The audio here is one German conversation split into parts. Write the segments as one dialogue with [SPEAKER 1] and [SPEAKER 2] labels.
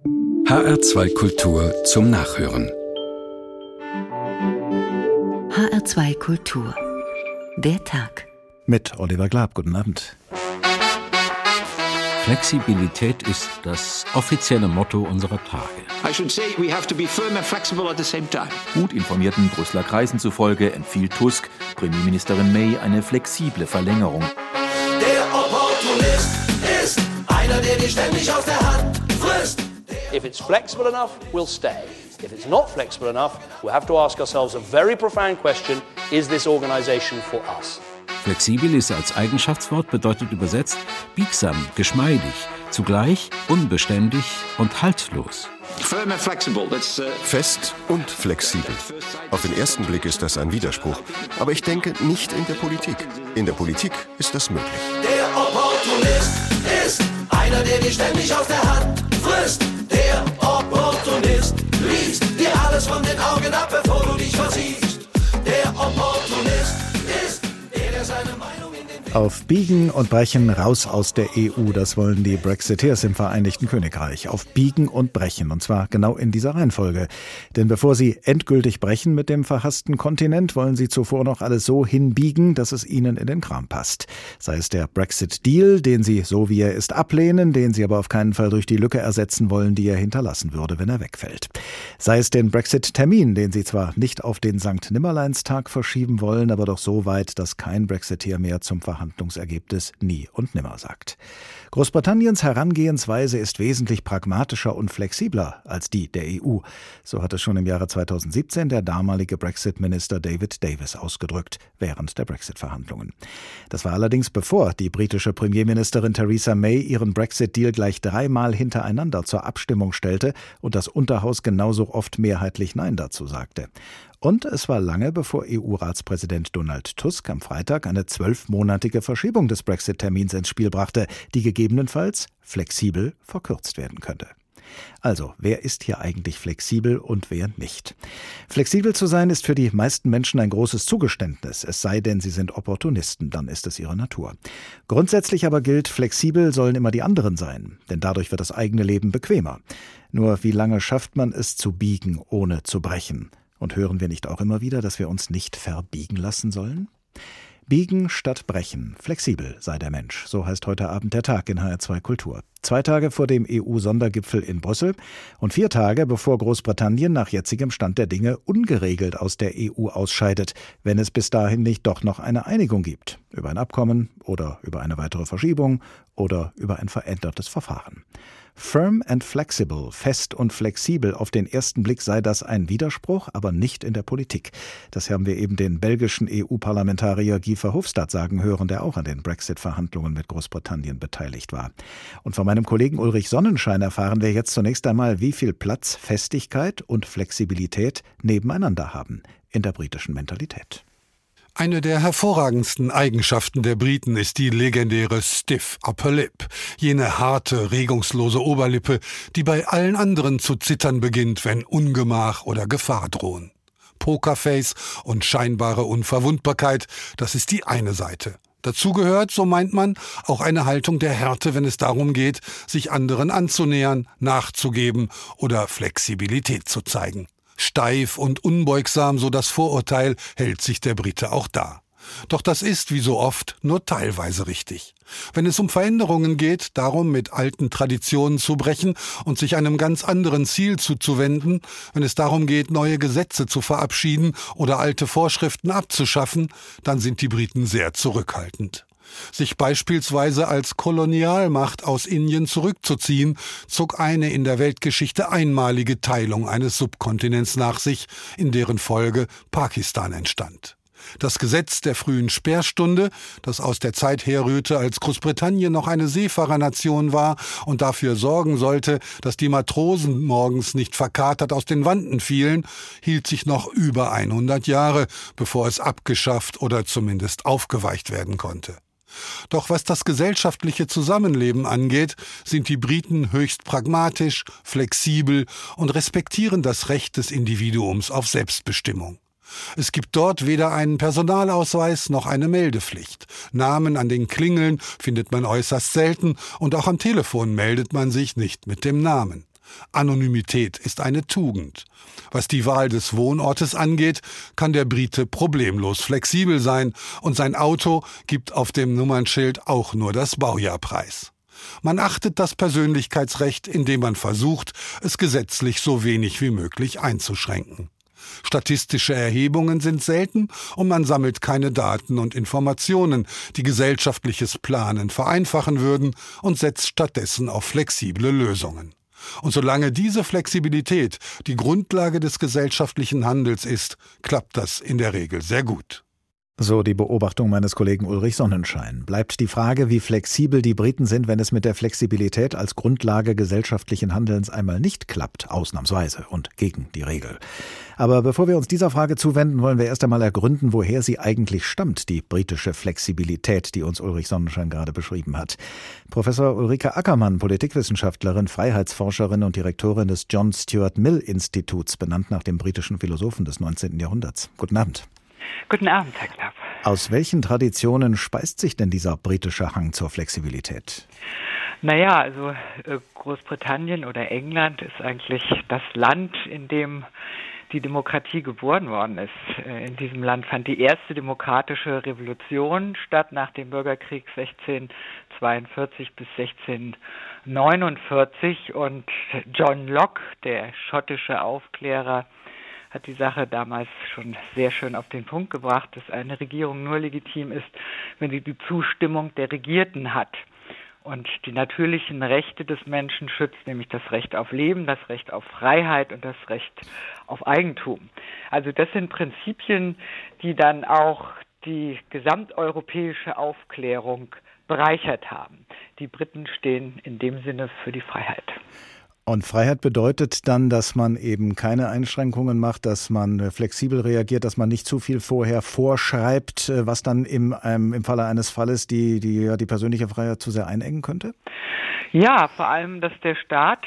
[SPEAKER 1] HR2 Kultur zum Nachhören.
[SPEAKER 2] HR2 Kultur. Der Tag.
[SPEAKER 3] Mit Oliver Glab. Guten Abend.
[SPEAKER 4] Flexibilität ist das offizielle Motto unserer Tage.
[SPEAKER 5] I should say we have to be firm and flexible at the same time.
[SPEAKER 6] Gut informierten Brüsseler Kreisen zufolge empfiehlt Tusk Premierministerin May eine flexible Verlängerung.
[SPEAKER 7] Der Opportunist ist einer, der dir ständig aus der Hand frisst.
[SPEAKER 8] If it's flexible enough, we'll stay. If it's not flexible enough, we'll have to ask ourselves a very profound question: Is this organization for us?
[SPEAKER 4] Flexibel ist als Eigenschaftswort, bedeutet übersetzt biegsam, geschmeidig, zugleich unbeständig und haltlos.
[SPEAKER 5] Firm and flexible,
[SPEAKER 9] Fest und flexibel. Auf den ersten Blick ist das ein Widerspruch. Aber ich denke nicht in der Politik. In der Politik ist das möglich.
[SPEAKER 7] Der Opportunist ist einer, der dir ständig aus der Hand frisst. Der Opportunist liest dir alles von den Augen ab, bevor du dich versiehst. Der Opportunist ist der seine Meinung in den...
[SPEAKER 3] Auf Biegen und Brechen raus aus der EU, das wollen die Brexiteers im Vereinigten Königreich. Auf Biegen und Brechen, und zwar genau in dieser Reihenfolge. Denn bevor sie endgültig brechen mit dem verhassten Kontinent, wollen sie zuvor noch alles so hinbiegen, dass es ihnen in den Kram passt. Sei es der Brexit-Deal, den sie so wie er ist ablehnen, den sie aber auf keinen Fall durch die Lücke ersetzen wollen, die er hinterlassen würde, wenn er wegfällt. Sei es den Brexit-Termin, den sie zwar nicht auf den Sankt-Nimmerleins-Tag verschieben wollen, aber doch so weit, dass kein Brexiteer mehr zum Verhandlungsergebnis nie und nimmer sagt. Großbritanniens Herangehensweise ist wesentlich pragmatischer und flexibler als die der EU. So hat es schon im Jahre 2017 der damalige Brexit-Minister David Davis ausgedrückt, während der Brexit-Verhandlungen. Das war allerdings bevor die britische Premierministerin Theresa May ihren Brexit-Deal gleich 3-mal hintereinander zur Abstimmung stellte und das Unterhaus genauso oft mehrheitlich Nein dazu sagte. Und es war lange, bevor EU-Ratspräsident Donald Tusk am Freitag eine 12-monatige Verschiebung des Brexit-Termins ins Spiel brachte, die gegebenenfalls flexibel verkürzt werden könnte. Also, wer ist hier eigentlich flexibel und wer nicht? Flexibel zu sein ist für die meisten Menschen ein großes Zugeständnis, es sei denn, sie sind Opportunisten, dann ist es ihre Natur. Grundsätzlich aber gilt, flexibel sollen immer die anderen sein, denn dadurch wird das eigene Leben bequemer. Nur wie lange schafft man es zu biegen, ohne zu brechen? Und hören wir nicht auch immer wieder, dass wir uns nicht verbiegen lassen sollen? Biegen statt brechen. Flexibel sei der Mensch. So heißt heute Abend der Tag in HR2 Kultur. 2 Tage vor dem EU-Sondergipfel in Brüssel und 4 Tage bevor Großbritannien nach jetzigem Stand der Dinge ungeregelt aus der EU ausscheidet, wenn es bis dahin nicht doch noch eine Einigung gibt. Über ein Abkommen oder über eine weitere Verschiebung oder über ein verändertes Verfahren. Firm and flexible, fest und flexibel, auf den ersten Blick sei das ein Widerspruch, aber nicht in der Politik. Das haben wir eben den belgischen EU-Parlamentarier Guy Verhofstadt sagen hören, der auch an den Brexit-Verhandlungen mit Großbritannien beteiligt war. Und von meinem Kollegen Ulrich Sonnenschein erfahren wir jetzt zunächst einmal, wie viel Platz Festigkeit und Flexibilität nebeneinander haben in der britischen Mentalität.
[SPEAKER 10] Eine der hervorragendsten Eigenschaften der Briten ist die legendäre Stiff Upper Lip, jene harte, regungslose Oberlippe, die bei allen anderen zu zittern beginnt, wenn Ungemach oder Gefahr drohen. Pokerface und scheinbare Unverwundbarkeit, das ist die eine Seite. Dazu gehört, so meint man, auch eine Haltung der Härte, wenn es darum geht, sich anderen anzunähern, nachzugeben oder Flexibilität zu zeigen. Steif und unbeugsam, so das Vorurteil, hält sich der Brite auch da. Doch das ist, wie so oft, nur teilweise richtig. Wenn es um Veränderungen geht, darum mit alten Traditionen zu brechen und sich einem ganz anderen Ziel zuzuwenden, wenn es darum geht, neue Gesetze zu verabschieden oder alte Vorschriften abzuschaffen, dann sind die Briten sehr zurückhaltend. Sich beispielsweise als Kolonialmacht aus Indien zurückzuziehen, zog eine in der Weltgeschichte einmalige Teilung eines Subkontinents nach sich, in deren Folge Pakistan entstand. Das Gesetz der frühen Sperrstunde, das aus der Zeit herrührte, als Großbritannien noch eine Seefahrernation war und dafür sorgen sollte, dass die Matrosen morgens nicht verkatert aus den Wanten fielen, hielt sich noch über 100 Jahre, bevor es abgeschafft oder zumindest aufgeweicht werden konnte. Doch was das gesellschaftliche Zusammenleben angeht, sind die Briten höchst pragmatisch, flexibel und respektieren das Recht des Individuums auf Selbstbestimmung. Es gibt dort weder einen Personalausweis noch eine Meldepflicht. Namen an den Klingeln findet man äußerst selten und auch am Telefon meldet man sich nicht mit dem Namen. Anonymität ist eine Tugend. Was die Wahl des Wohnortes angeht, kann der Brite problemlos flexibel sein und sein Auto gibt auf dem Nummernschild auch nur das Baujahr preis. Man achtet das Persönlichkeitsrecht, indem man versucht, es gesetzlich so wenig wie möglich einzuschränken. Statistische Erhebungen sind selten und man sammelt keine Daten und Informationen, die gesellschaftliches Planen vereinfachen würden, und setzt stattdessen auf flexible Lösungen. Und solange diese Flexibilität die Grundlage des gesellschaftlichen Handels ist, klappt das in der Regel sehr gut.
[SPEAKER 3] So die Beobachtung meines Kollegen Ulrich Sonnenschein. Bleibt die Frage, wie flexibel die Briten sind, wenn es mit der Flexibilität als Grundlage gesellschaftlichen Handelns einmal nicht klappt, ausnahmsweise und gegen die Regel. Aber bevor wir uns dieser Frage zuwenden, wollen wir erst einmal ergründen, woher sie eigentlich stammt, die britische Flexibilität, die uns Ulrich Sonnenschein gerade beschrieben hat. Professor Ulrike Ackermann, Politikwissenschaftlerin, Freiheitsforscherin und Direktorin des John Stuart Mill Instituts, benannt nach dem britischen Philosophen des 19. Jahrhunderts. Guten Abend.
[SPEAKER 11] Guten Abend, Herr Klapp.
[SPEAKER 3] Aus welchen Traditionen speist sich denn dieser britische Hang zur Flexibilität?
[SPEAKER 11] Naja, also Großbritannien oder England ist eigentlich das Land, in dem die Demokratie geboren worden ist. In diesem Land fand die erste demokratische Revolution statt nach dem Bürgerkrieg 1642 bis 1649 und John Locke, der schottische Aufklärer, hat die Sache damals schon sehr schön auf den Punkt gebracht, dass eine Regierung nur legitim ist, wenn sie die Zustimmung der Regierten hat und die natürlichen Rechte des Menschen schützt, nämlich das Recht auf Leben, das Recht auf Freiheit und das Recht auf Eigentum. Also das sind Prinzipien, die dann auch die gesamteuropäische Aufklärung bereichert haben. Die Briten stehen in dem Sinne für die Freiheit.
[SPEAKER 3] Und Freiheit bedeutet dann, dass man eben keine Einschränkungen macht, dass man flexibel reagiert, dass man nicht zu viel vorher vorschreibt, was dann im Falle eines Falles die persönliche Freiheit zu sehr einengen könnte?
[SPEAKER 11] Ja, vor allem, dass der Staat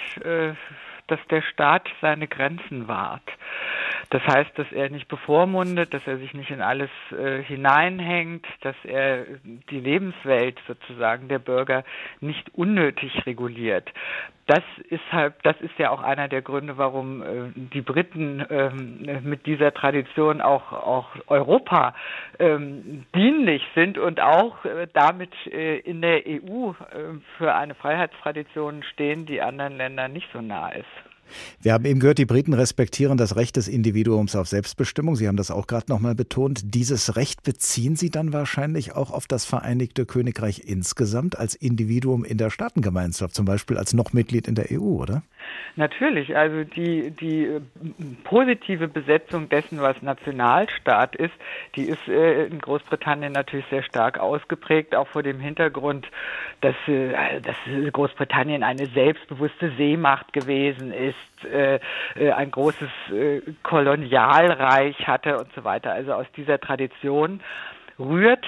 [SPEAKER 11] seine Grenzen wahrt. Das heißt, dass er nicht bevormundet, dass er sich nicht in alles hineinhängt, dass er die Lebenswelt sozusagen der Bürger nicht unnötig reguliert. Das ist ja auch einer der Gründe, warum die Briten mit dieser Tradition auch Europa dienlich sind und auch damit in der EU für eine Freiheitstradition stehen, die anderen Ländern nicht so nah ist.
[SPEAKER 3] Wir haben eben gehört, die Briten respektieren das Recht des Individuums auf Selbstbestimmung. Sie haben das auch gerade nochmal betont. Dieses Recht beziehen Sie dann wahrscheinlich auch auf das Vereinigte Königreich insgesamt als Individuum in der Staatengemeinschaft, zum Beispiel als noch Mitglied in der EU, oder?
[SPEAKER 11] Natürlich, also die positive Besetzung dessen, was Nationalstaat ist, die ist in Großbritannien natürlich sehr stark ausgeprägt, auch vor dem Hintergrund, dass Großbritannien eine selbstbewusste Seemacht gewesen ist, ein großes Kolonialreich hatte und so weiter. Also aus dieser Tradition rührt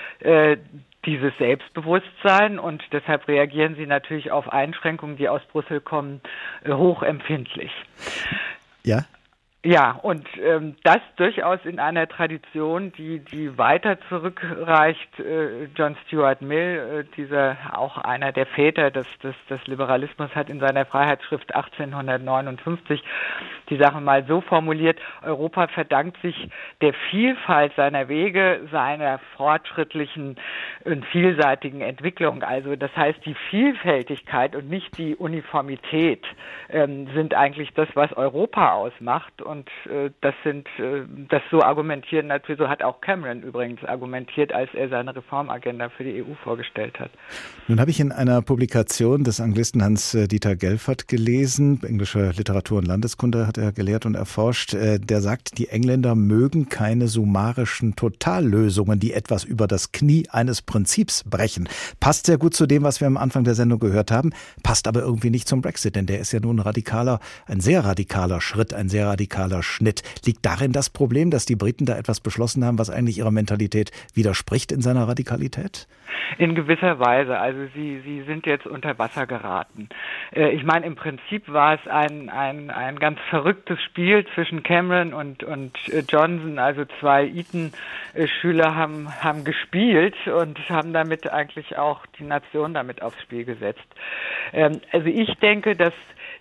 [SPEAKER 11] dieses Selbstbewusstsein und deshalb reagieren sie natürlich auf Einschränkungen, die aus Brüssel kommen, hochempfindlich.
[SPEAKER 3] Ja?
[SPEAKER 11] Ja, und das durchaus in einer Tradition, die weiter zurückreicht. John Stuart Mill, auch einer der Väter des Liberalismus, hat in seiner Freiheitsschrift 1859 die Sache mal so formuliert: Europa verdankt sich der Vielfalt seiner Wege, seiner fortschrittlichen und vielseitigen Entwicklung. Also das heißt, die Vielfältigkeit und nicht die Uniformität sind eigentlich das, was Europa ausmacht. Und das so argumentieren natürlich, so hat auch Cameron übrigens argumentiert, als er seine Reformagenda für die EU vorgestellt hat.
[SPEAKER 3] Nun habe ich in einer Publikation des Anglisten Hans-Dieter Gelfert gelesen, englische Literatur und Landeskunde hat er gelehrt und erforscht, der sagt, die Engländer mögen keine summarischen Totallösungen, die etwas über das Knie eines Prinzips brechen. Passt sehr gut zu dem, was wir am Anfang der Sendung gehört haben, passt aber irgendwie nicht zum Brexit, denn der ist ja nun ein sehr radikaler Schritt, ein sehr radikaler Schnitt. Liegt darin das Problem, dass die Briten da etwas beschlossen haben, was eigentlich ihrer Mentalität widerspricht in seiner Radikalität?
[SPEAKER 11] In gewisser Weise. Also sie sind jetzt unter Wasser geraten. Ich meine, im Prinzip war es ein ganz verrücktes Spiel zwischen Cameron und Johnson. Also zwei Eton-Schüler haben gespielt und haben damit eigentlich auch die Nation damit aufs Spiel gesetzt. Also ich denke, dass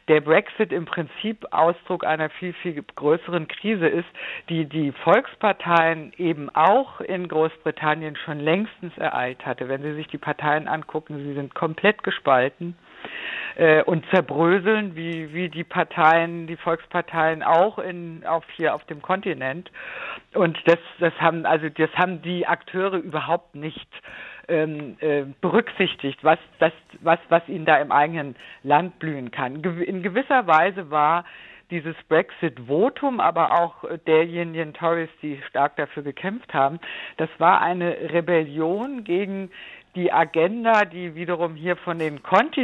[SPEAKER 11] der Brexit im Prinzip Ausdruck einer viel, viel größeren Krise ist, die Volksparteien eben auch in Großbritannien schon längstens ereilt hatte. Wenn Sie sich die Parteien angucken, sie sind komplett gespalten und zerbröseln, wie die Volksparteien auch hier auf dem Kontinent. Und das haben die Akteure überhaupt nicht berücksichtigt, was ihnen da im eigenen Land blühen kann. In gewisser Weise war dieses Brexit-Votum, aber auch derjenigen Tories, die stark dafür gekämpft haben, das war eine Rebellion gegen die Agenda, die wiederum hier von den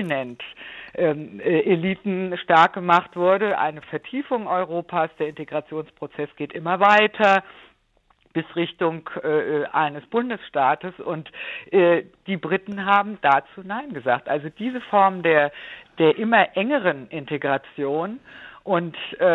[SPEAKER 11] Kontinent-Eliten stark gemacht wurde. Eine Vertiefung Europas, der Integrationsprozess geht immer weiter bis Richtung eines Bundesstaates und die Briten haben dazu Nein gesagt. Also diese Form der immer engeren Integration und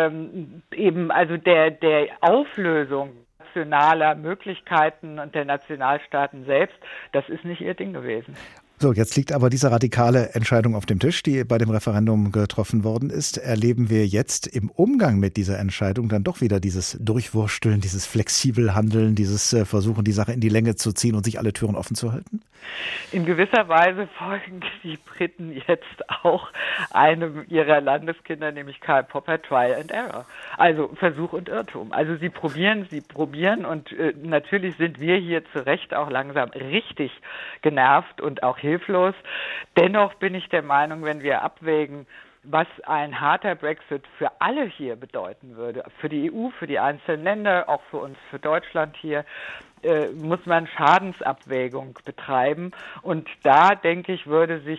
[SPEAKER 11] eben also der Auflösung nationaler Möglichkeiten und der Nationalstaaten selbst, das ist nicht ihr Ding gewesen.
[SPEAKER 3] So, jetzt liegt aber diese radikale Entscheidung auf dem Tisch, die bei dem Referendum getroffen worden ist. Erleben wir jetzt im Umgang mit dieser Entscheidung dann doch wieder dieses Durchwursteln, dieses flexibel Handeln, dieses Versuchen, die Sache in die Länge zu ziehen und sich alle Türen offen zu halten?
[SPEAKER 11] In gewisser Weise folgen die Briten jetzt auch einem ihrer Landeskinder, nämlich Karl Popper, Trial and Error. Also Versuch und Irrtum. Also sie probieren und natürlich sind wir hier zu Recht auch langsam richtig genervt und auch hilflos. Dennoch bin ich der Meinung, wenn wir abwägen, was ein harter Brexit für alle hier bedeuten würde, für die EU, für die einzelnen Länder, auch für uns, für Deutschland hier, muss man Schadensabwägung betreiben. Und da, denke ich, würde sich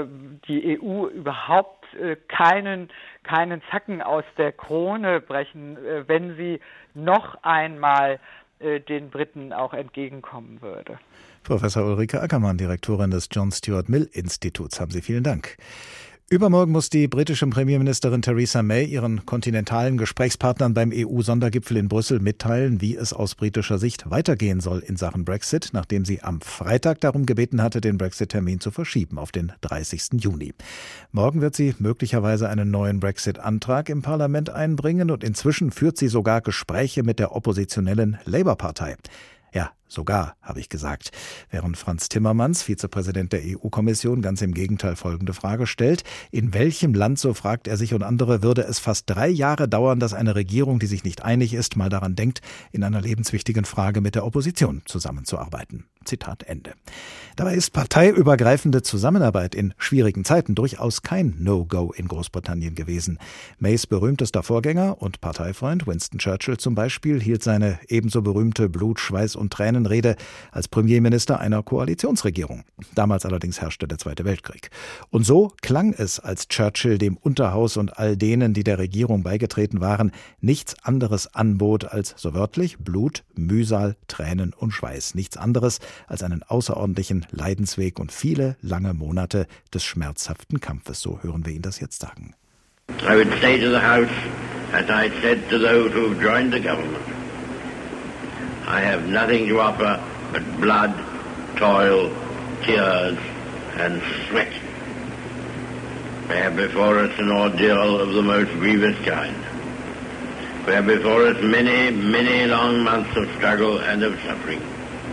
[SPEAKER 11] die EU überhaupt keinen Zacken aus der Krone brechen, wenn sie noch einmal den Briten auch entgegenkommen würde.
[SPEAKER 3] Professor Ulrike Ackermann, Direktorin des John Stuart Mill Instituts, haben Sie vielen Dank. Übermorgen muss die britische Premierministerin Theresa May ihren kontinentalen Gesprächspartnern beim EU-Sondergipfel in Brüssel mitteilen, wie es aus britischer Sicht weitergehen soll in Sachen Brexit, nachdem sie am Freitag darum gebeten hatte, den Brexit-Termin zu verschieben auf den 30. Juni. Morgen wird sie möglicherweise einen neuen Brexit-Antrag im Parlament einbringen und inzwischen führt sie sogar Gespräche mit der oppositionellen Labour-Partei. Ja, sogar, habe ich gesagt. Während Frans Timmermans, Vizepräsident der EU-Kommission, ganz im Gegenteil folgende Frage stellt. In welchem Land, so fragt er sich und andere, würde es fast 3 Jahre dauern, dass eine Regierung, die sich nicht einig ist, mal daran denkt, in einer lebenswichtigen Frage mit der Opposition zusammenzuarbeiten? Zitat Ende. Dabei ist parteiübergreifende Zusammenarbeit in schwierigen Zeiten durchaus kein No-Go in Großbritannien gewesen. Mays berühmtester Vorgänger und Parteifreund Winston Churchill zum Beispiel hielt seine ebenso berühmte Blut-, Schweiß- und Tränenrede als Premierminister einer Koalitionsregierung. Damals allerdings herrschte der Zweite Weltkrieg. Und so klang es, als Churchill dem Unterhaus und all denen, die der Regierung beigetreten waren, nichts anderes anbot als so wörtlich Blut, Mühsal, Tränen und Schweiß. Nichts anderes als einen außerordentlichen Leidensweg und viele lange Monate des schmerzhaften Kampfes. So hören wir ihn das jetzt sagen.
[SPEAKER 12] I would say to the House, as I said to those who have joined the government, I have nothing to offer but blood, toil, tears and sweat. We have before us an ordeal of the most grievous kind. We have before us many, many long months of struggle and of suffering.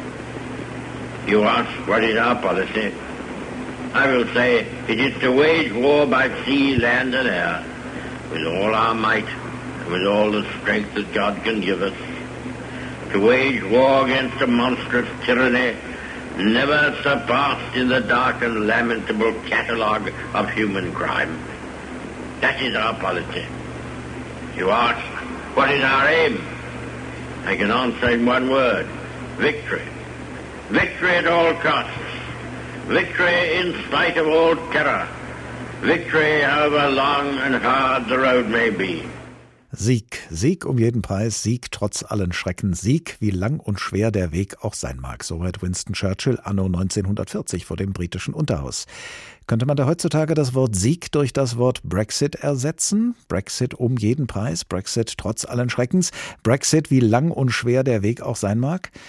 [SPEAKER 12] You ask, what is our policy? I will say, it is to wage war by sea, land and air, with all our might and with all the strength that God can give us, to wage war against a monstrous tyranny never surpassed in the dark and lamentable catalogue of human crime. That is our policy. You ask, what is our aim? I can answer in one word, victory. Victory at all costs. Victory in spite of all terror. Victory however long and hard the road may be.
[SPEAKER 3] Sieg, Sieg um jeden Preis, Sieg trotz allen Schrecken, Sieg, wie lang und schwer der Weg auch sein mag. Soweit Winston Churchill anno 1940 vor dem britischen Unterhaus. Könnte man da heutzutage das Wort Sieg durch das Wort Brexit ersetzen? Brexit um jeden Preis, Brexit trotz allen Schreckens, Brexit, wie lang und schwer der Weg auch sein mag?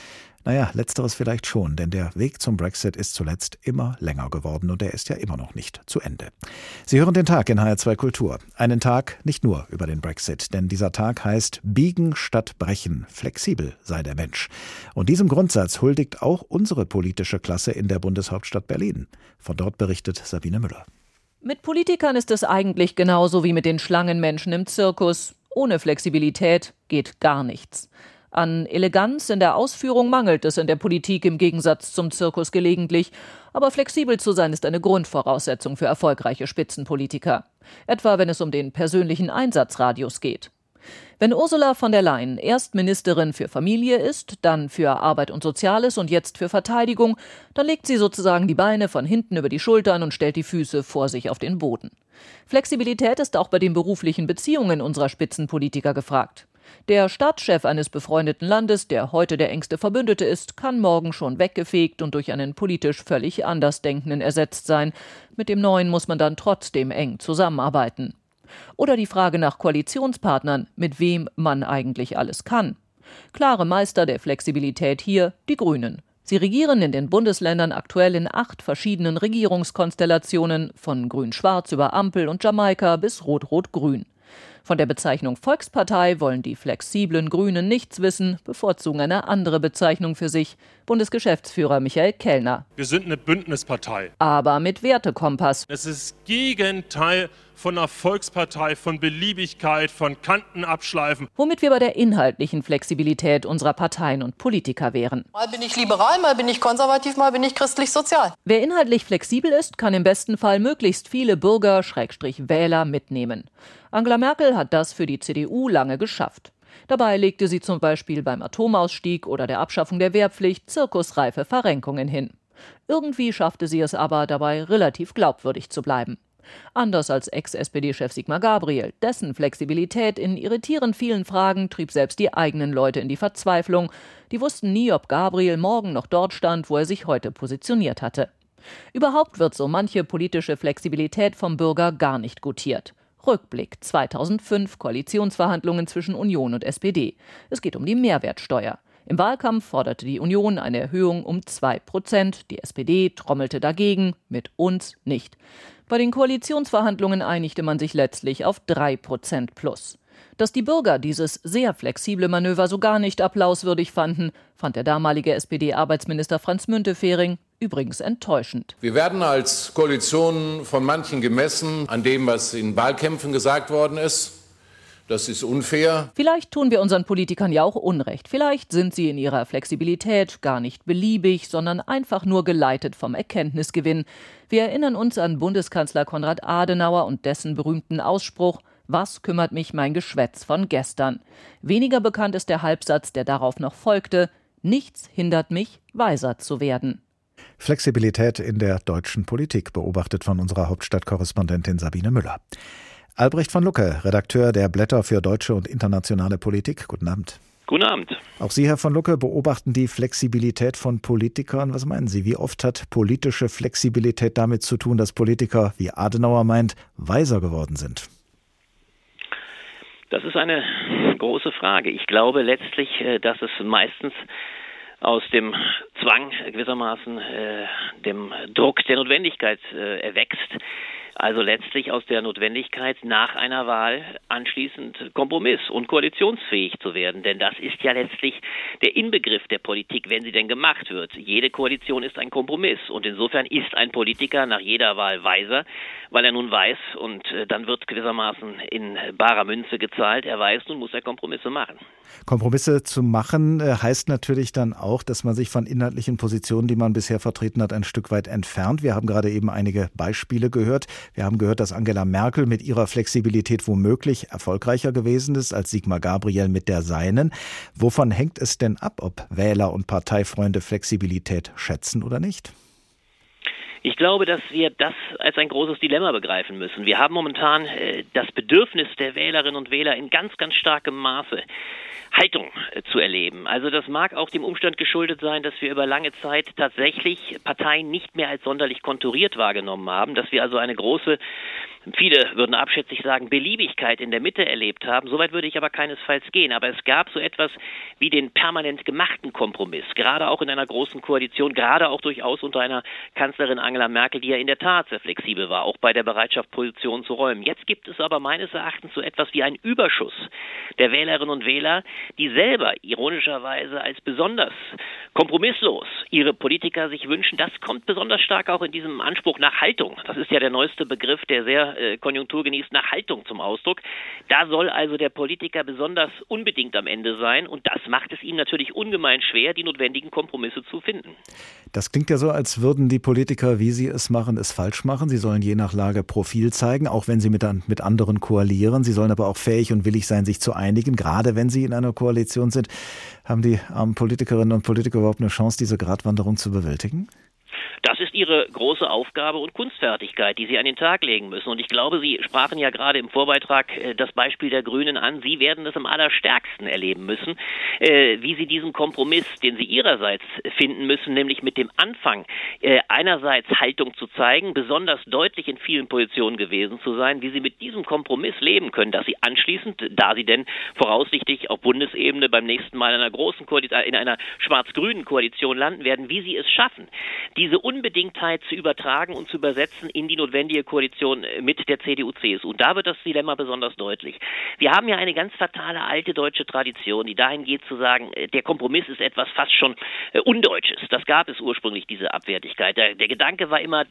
[SPEAKER 3] Naja, letzteres vielleicht schon, denn der Weg zum Brexit ist zuletzt immer länger geworden und er ist ja immer noch nicht zu Ende. Sie hören den Tag in HR2 Kultur. Einen Tag nicht nur über den Brexit, denn dieser Tag heißt Biegen statt Brechen, flexibel sei der Mensch. Und diesem Grundsatz huldigt auch unsere politische Klasse in der Bundeshauptstadt Berlin. Von dort berichtet Sabine Müller.
[SPEAKER 13] Mit Politikern ist es eigentlich genauso wie mit den Schlangenmenschen im Zirkus. Ohne Flexibilität geht gar nichts. An Eleganz in der Ausführung mangelt es in der Politik im Gegensatz zum Zirkus gelegentlich. Aber flexibel zu sein ist eine Grundvoraussetzung für erfolgreiche Spitzenpolitiker. Etwa wenn es um den persönlichen Einsatzradius geht. Wenn Ursula von der Leyen erst Ministerin für Familie ist, dann für Arbeit und Soziales und jetzt für Verteidigung, dann legt sie sozusagen die Beine von hinten über die Schultern und stellt die Füße vor sich auf den Boden. Flexibilität ist auch bei den beruflichen Beziehungen unserer Spitzenpolitiker gefragt. Der Staatschef eines befreundeten Landes, der heute der engste Verbündete ist, kann morgen schon weggefegt und durch einen politisch völlig Andersdenkenden ersetzt sein. Mit dem Neuen muss man dann trotzdem eng zusammenarbeiten. Oder die Frage nach Koalitionspartnern, mit wem man eigentlich alles kann. Klare Meister der Flexibilität hier, die Grünen. Sie regieren in den Bundesländern aktuell in 8 verschiedenen Regierungskonstellationen, von Grün-Schwarz über Ampel und Jamaika bis Rot-Rot-Grün. Von der Bezeichnung Volkspartei wollen die flexiblen Grünen nichts wissen, bevorzugen eine andere Bezeichnung für sich. Bundesgeschäftsführer Michael Kellner.
[SPEAKER 14] Wir sind eine Bündnispartei.
[SPEAKER 13] Aber mit Wertekompass.
[SPEAKER 14] Es ist Gegenteil von einer Volkspartei, von Beliebigkeit, von Kantenabschleifen.
[SPEAKER 13] Womit wir bei der inhaltlichen Flexibilität unserer Parteien und Politiker wären.
[SPEAKER 15] Mal bin ich liberal, mal bin ich konservativ, mal bin ich christlich-sozial.
[SPEAKER 13] Wer inhaltlich flexibel ist, kann im besten Fall möglichst viele Bürger/Wähler mitnehmen. Angela Merkel hat das für die CDU lange geschafft. Dabei legte sie zum Beispiel beim Atomausstieg oder der Abschaffung der Wehrpflicht zirkusreife Verrenkungen hin. Irgendwie schaffte sie es aber, dabei relativ glaubwürdig zu bleiben. Anders als Ex-SPD-Chef Sigmar Gabriel, dessen Flexibilität in irritierend vielen Fragen trieb selbst die eigenen Leute in die Verzweiflung. Die wussten nie, ob Gabriel morgen noch dort stand, wo er sich heute positioniert hatte. Überhaupt wird so manche politische Flexibilität vom Bürger gar nicht gutiert. Rückblick 2005, Koalitionsverhandlungen zwischen Union und SPD. Es geht um die Mehrwertsteuer. Im Wahlkampf forderte die Union eine Erhöhung um 2%. Die SPD trommelte dagegen, mit uns nicht. Bei den Koalitionsverhandlungen einigte man sich letztlich auf 3% plus. Dass die Bürger dieses sehr flexible Manöver so gar nicht applauswürdig fanden, fand der damalige SPD-Arbeitsminister Franz Müntefering übrigens enttäuschend.
[SPEAKER 16] Wir werden als Koalition von manchen gemessen an dem, was in Wahlkämpfen gesagt worden ist. Das ist unfair.
[SPEAKER 13] Vielleicht tun wir unseren Politikern ja auch Unrecht. Vielleicht sind sie in ihrer Flexibilität gar nicht beliebig, sondern einfach nur geleitet vom Erkenntnisgewinn. Wir erinnern uns an Bundeskanzler Konrad Adenauer und dessen berühmten Ausspruch: Was kümmert mich mein Geschwätz von gestern? Weniger bekannt ist der Halbsatz, der darauf noch folgte: Nichts hindert mich, weiser zu werden.
[SPEAKER 3] Flexibilität in der deutschen Politik, beobachtet von unserer Hauptstadtkorrespondentin Sabine Müller. Albrecht von Lucke, Redakteur der Blätter für deutsche und internationale Politik. Guten Abend.
[SPEAKER 17] Guten Abend.
[SPEAKER 3] Auch Sie, Herr von Lucke, beobachten die Flexibilität von Politikern. Was meinen Sie? Wie oft hat politische Flexibilität damit zu tun, dass Politiker, wie Adenauer meint, weiser geworden sind?
[SPEAKER 17] Das ist eine große Frage. Ich glaube letztlich, dass es meistens aus dem Zwang gewissermaßen, dem Druck der Notwendigkeit erwächst. Also letztlich aus der Notwendigkeit, nach einer Wahl anschließend kompromiss- und koalitionsfähig zu werden. Denn das ist ja letztlich der Inbegriff der Politik, wenn sie denn gemacht wird. Jede Koalition ist ein Kompromiss. Und insofern ist ein Politiker nach jeder Wahl weiser, weil er nun weiß, und dann wird gewissermaßen in barer Münze gezahlt, er weiß, nun muss er Kompromisse machen.
[SPEAKER 3] Kompromisse zu machen heißt natürlich dann auch, dass man sich von inhaltlichen Positionen, die man bisher vertreten hat, ein Stück weit entfernt. Wir haben gerade eben einige Beispiele gehört. Wir haben gehört, dass Angela Merkel mit ihrer Flexibilität womöglich erfolgreicher gewesen ist als Sigmar Gabriel mit der seinen. Wovon hängt es denn ab, ob Wähler und Parteifreunde Flexibilität schätzen oder nicht?
[SPEAKER 17] Ich glaube, dass wir das als ein großes Dilemma begreifen müssen. Wir haben momentan das Bedürfnis der Wählerinnen und Wähler in ganz, ganz starkem Maße Haltung zu erleben. Also das mag auch dem Umstand geschuldet sein, dass wir über lange Zeit tatsächlich Parteien nicht mehr als sonderlich konturiert wahrgenommen haben, dass wir also eine große, viele würden abschätzig sagen, Beliebigkeit in der Mitte erlebt haben. Soweit würde ich aber keinesfalls gehen. Aber es gab so etwas wie den permanent gemachten Kompromiss, gerade auch in einer großen Koalition, gerade auch durchaus unter einer Kanzlerin Angela Merkel, die ja in der Tat sehr flexibel war, auch bei der Bereitschaft, Positionen zu räumen. Jetzt gibt es aber meines Erachtens so etwas wie einen Überschuss der Wählerinnen und Wähler, die selber ironischerweise als besonders kompromisslos ihre Politiker sich wünschen. Das kommt besonders stark auch in diesem Anspruch nach Haltung. Das ist ja der neueste Begriff, der sehr Konjunktur genießt, nach Haltung zum Ausdruck. Da soll also der Politiker besonders unbedingt am Ende sein und das macht es ihm natürlich ungemein schwer, die notwendigen Kompromisse zu finden.
[SPEAKER 3] Das klingt ja so, als würden die Politiker, wie sie es machen, es falsch machen. Sie sollen je nach Lage Profil zeigen, auch wenn sie mit anderen koalieren. Sie sollen aber auch fähig und willig sein, sich zu einigen, gerade wenn sie in einer Koalition sind. Haben die armen Politikerinnen und Politiker überhaupt eine Chance, diese Gratwanderung zu bewältigen?
[SPEAKER 17] Das ist ihre große Aufgabe und Kunstfertigkeit, die sie an den Tag legen müssen. Und ich glaube, Sie sprachen ja gerade im Vorbeitrag das Beispiel der Grünen an. Sie werden es am allerstärksten erleben müssen, wie Sie diesen Kompromiss, den Sie ihrerseits finden müssen, nämlich mit dem Anfang einerseits Haltung zu zeigen, besonders deutlich in vielen Positionen gewesen zu sein, wie Sie mit diesem Kompromiss leben können, dass Sie anschließend, da Sie denn voraussichtlich auf Bundesebene beim nächsten Mal in einer großen Koalition, in einer schwarz-grünen Koalition landen werden, wie Sie es schaffen, diese Unbedingtheit zu übertragen und zu übersetzen in die notwendige Koalition mit der CDU-CSU. Da wird das Dilemma besonders deutlich. Wir haben ja eine ganz fatale alte deutsche Tradition, die dahin geht zu sagen, der Kompromiss ist etwas fast schon Undeutsches. Das gab es ursprünglich, diese Abwertigkeit. Der Gedanke war immer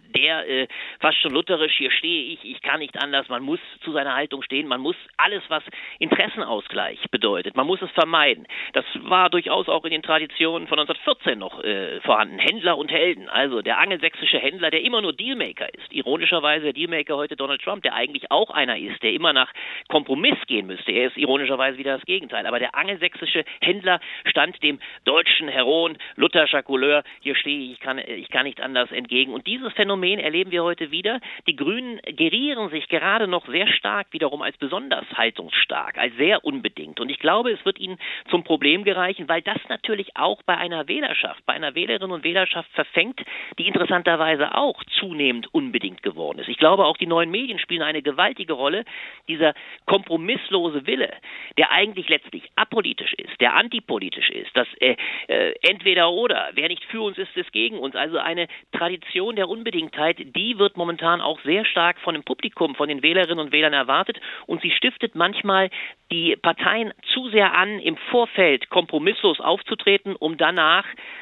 [SPEAKER 17] fast schon lutherisch, hier stehe ich kann nicht anders, man muss zu seiner Haltung stehen, man muss alles, was Interessenausgleich bedeutet, man muss es vermeiden. Das war durchaus auch in den Traditionen von 1914 noch vorhanden. Händler und Helden, also der angelsächsische Händler, der immer nur Dealmaker ist. Ironischerweise der Dealmaker heute Donald Trump, der eigentlich auch einer ist, der immer nach Kompromiss gehen müsste. Er ist ironischerweise wieder das Gegenteil. Aber der angelsächsische Händler stand dem deutschen Heroen, lutherscher Couleur, hier stehe ich kann nicht anders, entgegen. Und dieses Phänomen erleben wir heute wieder. Die Grünen gerieren sich gerade noch sehr stark wiederum als besonders haltungsstark, als sehr unbedingt. Und ich glaube, es wird ihnen zum Problem gereichen, weil das natürlich auch bei einer Wählerschaft, bei einer Wählerinnen und Wählerschaft verfängt, die interessanterweise auch zunehmend unbedingt geworden ist. Ich glaube, auch die neuen Medien spielen eine gewaltige Rolle. Dieser kompromisslose Wille, der eigentlich letztlich apolitisch ist, der antipolitisch ist, das entweder oder, wer nicht für uns ist, ist gegen uns. Also eine Tradition der Unbedingtheit, die wird momentan auch sehr stark von dem Publikum, von den Wählerinnen und Wählern erwartet und sie stiftet manchmal die Parteien zu sehr an, im Vorfeld kompromisslos aufzutreten, um danach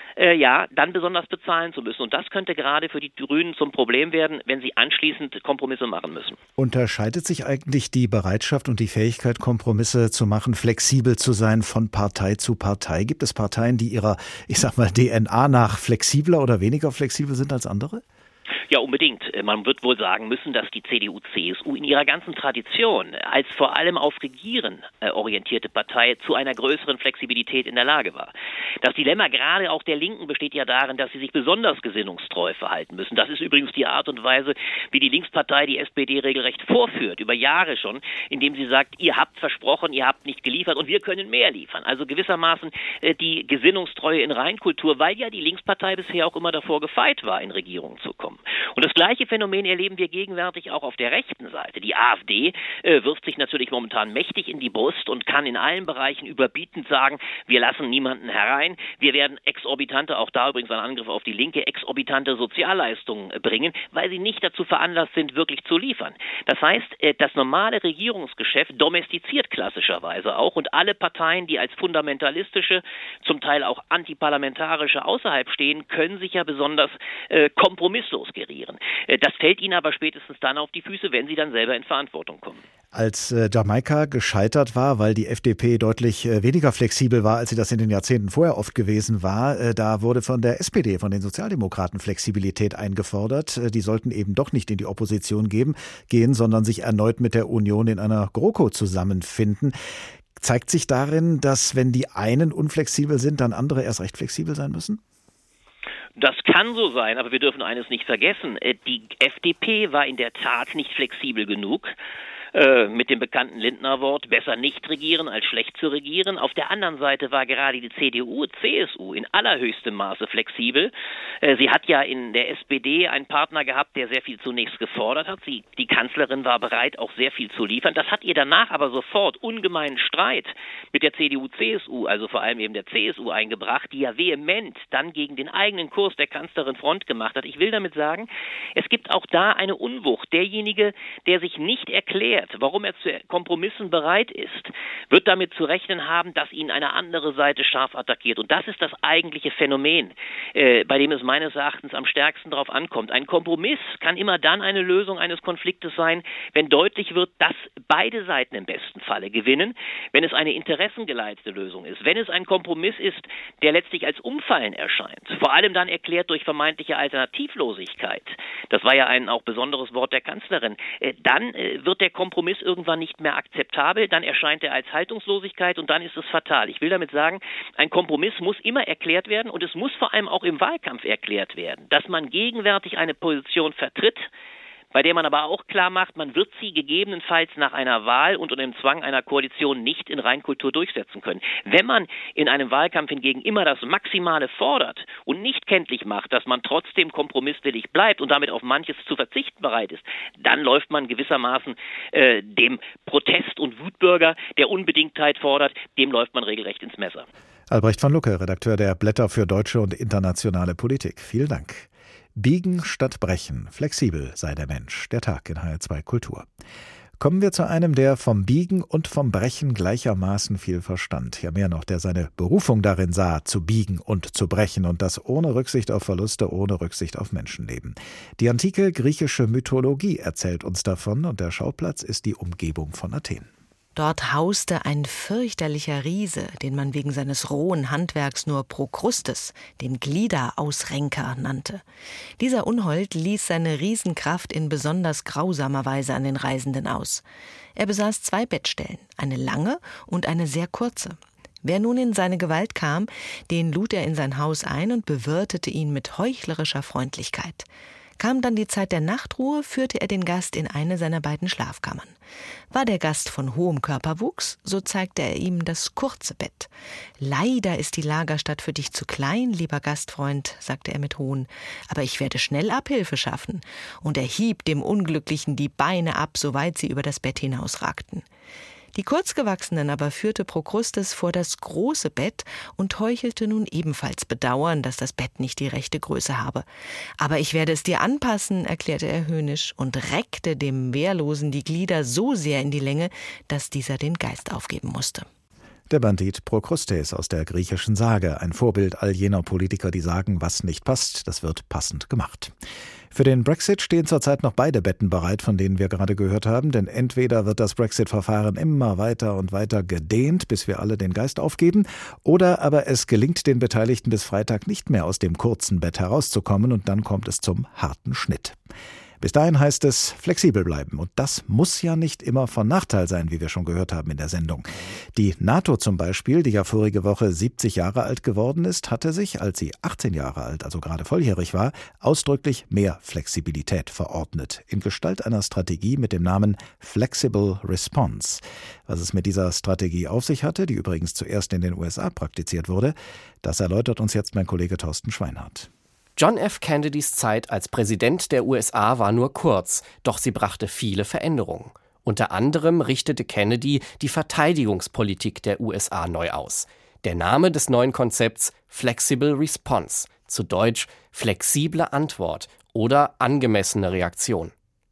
[SPEAKER 17] dann besonders bezahlen zu müssen. Und das könnte gerade für die Grünen zum Problem werden, wenn sie anschließend Kompromisse machen müssen.
[SPEAKER 3] Unterscheidet sich eigentlich die Bereitschaft und die Fähigkeit, Kompromisse zu machen, flexibel zu sein von Partei zu Partei? Gibt es Parteien, die ihrer, DNA nach flexibler oder weniger flexibel sind als andere?
[SPEAKER 17] Ja, unbedingt. Man wird wohl sagen müssen, dass die CDU-CSU in ihrer ganzen Tradition als vor allem auf Regieren orientierte Partei zu einer größeren Flexibilität in der Lage war. Das Dilemma gerade auch der Linken besteht ja darin, dass sie sich besonders gesinnungstreu verhalten müssen. Das ist übrigens die Art und Weise, wie die Linkspartei die SPD regelrecht vorführt, über Jahre schon, indem sie sagt, ihr habt versprochen, ihr habt nicht geliefert und wir können mehr liefern. Also gewissermaßen die Gesinnungstreue in Reinkultur, weil ja die Linkspartei bisher auch immer davor gefeit war, in Regierungen zu kommen. Und das gleiche Phänomen erleben wir gegenwärtig auch auf der rechten Seite. Die AfD wirft sich natürlich momentan mächtig in die Brust und kann in allen Bereichen überbietend sagen, wir lassen niemanden herein, wir werden exorbitante, auch da übrigens ein Angriff auf die Linke, exorbitante Sozialleistungen bringen, weil sie nicht dazu veranlasst sind, wirklich zu liefern. Das heißt, das normale Regierungsgeschäft domestiziert klassischerweise auch und alle Parteien, die als fundamentalistische, zum Teil auch antiparlamentarische außerhalb stehen, können sich ja besonders kompromisslos gerieren. Das fällt ihnen aber spätestens dann auf die Füße, wenn sie dann selber in Verantwortung kommen.
[SPEAKER 3] Als Jamaika gescheitert war, weil die FDP deutlich weniger flexibel war, als sie das in den Jahrzehnten vorher oft gewesen war, da wurde von der SPD, von den Sozialdemokraten Flexibilität eingefordert. Die sollten eben doch nicht in die Opposition gehen, sondern sich erneut mit der Union in einer GroKo zusammenfinden. Zeigt sich darin, dass wenn die einen unflexibel sind, dann andere erst recht flexibel sein müssen?
[SPEAKER 17] Das kann so sein, aber wir dürfen eines nicht vergessen. Die FDP war in der Tat nicht flexibel genug. Mit dem bekannten Lindner-Wort, besser nicht regieren als schlecht zu regieren. Auf der anderen Seite war gerade die CDU, CSU in allerhöchstem Maße flexibel. Sie hat ja in der SPD einen Partner gehabt, der sehr viel zunächst gefordert hat. Die Kanzlerin war bereit, auch sehr viel zu liefern. Das hat ihr danach aber sofort ungemeinen Streit mit der CDU, CSU, also vor allem eben der CSU eingebracht, die ja vehement dann gegen den eigenen Kurs der Kanzlerin Front gemacht hat. Ich will damit sagen, es gibt auch da eine Unwucht. Derjenige, der sich nicht erklärt, warum er zu Kompromissen bereit ist, wird damit zu rechnen haben, dass ihn eine andere Seite scharf attackiert. Und das ist das eigentliche Phänomen, bei dem es meines Erachtens am stärksten darauf ankommt. Ein Kompromiss kann immer dann eine Lösung eines Konfliktes sein, wenn deutlich wird, dass beide Seiten im besten Falle gewinnen, wenn es eine interessengeleitete Lösung ist, wenn es ein Kompromiss ist, der letztlich als Umfallen erscheint, vor allem dann erklärt durch vermeintliche Alternativlosigkeit. Das war ja ein auch besonderes Wort der Kanzlerin. Dann wird der Kompromiss irgendwann nicht mehr akzeptabel, dann erscheint er als Haltungslosigkeit und dann ist es fatal. Ich will damit sagen, ein Kompromiss muss immer erklärt werden und es muss vor allem auch im Wahlkampf erklärt werden, dass man gegenwärtig eine Position vertritt, bei der man aber auch klar macht, man wird sie gegebenenfalls nach einer Wahl und unter dem Zwang einer Koalition nicht in Reinkultur durchsetzen können. Wenn man in einem Wahlkampf hingegen immer das Maximale fordert und nicht kenntlich macht, dass man trotzdem kompromisswillig bleibt und damit auf manches zu verzichten bereit ist, dann läuft man gewissermaßen dem Protest- und Wutbürger, der Unbedingtheit fordert, dem läuft man regelrecht ins Messer.
[SPEAKER 3] Albrecht von Lucke, Redakteur der Blätter für deutsche und internationale Politik. Vielen Dank. Biegen statt brechen, flexibel sei der Mensch. Der Tag in HR2 Kultur. Kommen wir zu einem, der vom Biegen und vom Brechen gleichermaßen viel verstand. Ja, mehr noch, der seine Berufung darin sah, zu biegen und zu brechen und das ohne Rücksicht auf Verluste, ohne Rücksicht auf Menschenleben. Die antike griechische Mythologie erzählt uns davon und der Schauplatz ist die Umgebung von Athen.
[SPEAKER 18] Dort hauste ein fürchterlicher Riese, den man wegen seines rohen Handwerks nur Prokrustes, den Gliederausrenker, nannte. Dieser Unhold ließ seine Riesenkraft in besonders grausamer Weise an den Reisenden aus. Er besaß 2 Bettstellen, eine lange und eine sehr kurze. Wer nun in seine Gewalt kam, den lud er in sein Haus ein und bewirtete ihn mit heuchlerischer Freundlichkeit. Kam dann die Zeit der Nachtruhe, führte er den Gast in eine seiner beiden Schlafkammern. War der Gast von hohem Körperwuchs, so zeigte er ihm das kurze Bett. »Leider ist die Lagerstatt für dich zu klein, lieber Gastfreund«, sagte er mit Hohn, »aber ich werde schnell Abhilfe schaffen.« Und er hieb dem Unglücklichen die Beine ab, soweit sie über das Bett hinausragten. Die Kurzgewachsenen aber führte Prokrustes vor das große Bett und heuchelte nun ebenfalls Bedauern, dass das Bett nicht die rechte Größe habe. »Aber ich werde es dir anpassen«, erklärte er höhnisch und reckte dem Wehrlosen die Glieder so sehr in die Länge, dass dieser den Geist aufgeben musste.
[SPEAKER 3] Der Bandit Prokrustes aus der griechischen Sage, ein Vorbild all jener Politiker, die sagen, was nicht passt, das wird passend gemacht. Für den Brexit stehen zurzeit noch beide Betten bereit, von denen wir gerade gehört haben, denn entweder wird das Brexit-Verfahren immer weiter und weiter gedehnt, bis wir alle den Geist aufgeben, oder aber es gelingt den Beteiligten bis Freitag nicht mehr aus dem kurzen Bett herauszukommen und dann kommt es zum harten Schnitt. Bis dahin heißt es flexibel bleiben. Und das muss ja nicht immer von Nachteil sein, wie wir schon gehört haben in der Sendung. Die NATO zum Beispiel, die ja vorige Woche 70 Jahre alt geworden ist, hatte sich, als sie 18 Jahre alt, also gerade volljährig war, ausdrücklich mehr Flexibilität verordnet. In Gestalt einer Strategie mit dem Namen Flexible Response. Was es mit dieser Strategie auf sich hatte, die übrigens zuerst in den USA praktiziert wurde, das erläutert uns jetzt mein Kollege Thorsten Schweinhardt.
[SPEAKER 19] John F. Kennedys Zeit als Präsident der USA war nur kurz, doch sie brachte viele Veränderungen. Unter anderem richtete Kennedy die Verteidigungspolitik der USA neu aus. Der Name des neuen Konzepts Flexible Response, zu Deutsch flexible Antwort oder angemessene Reaktion.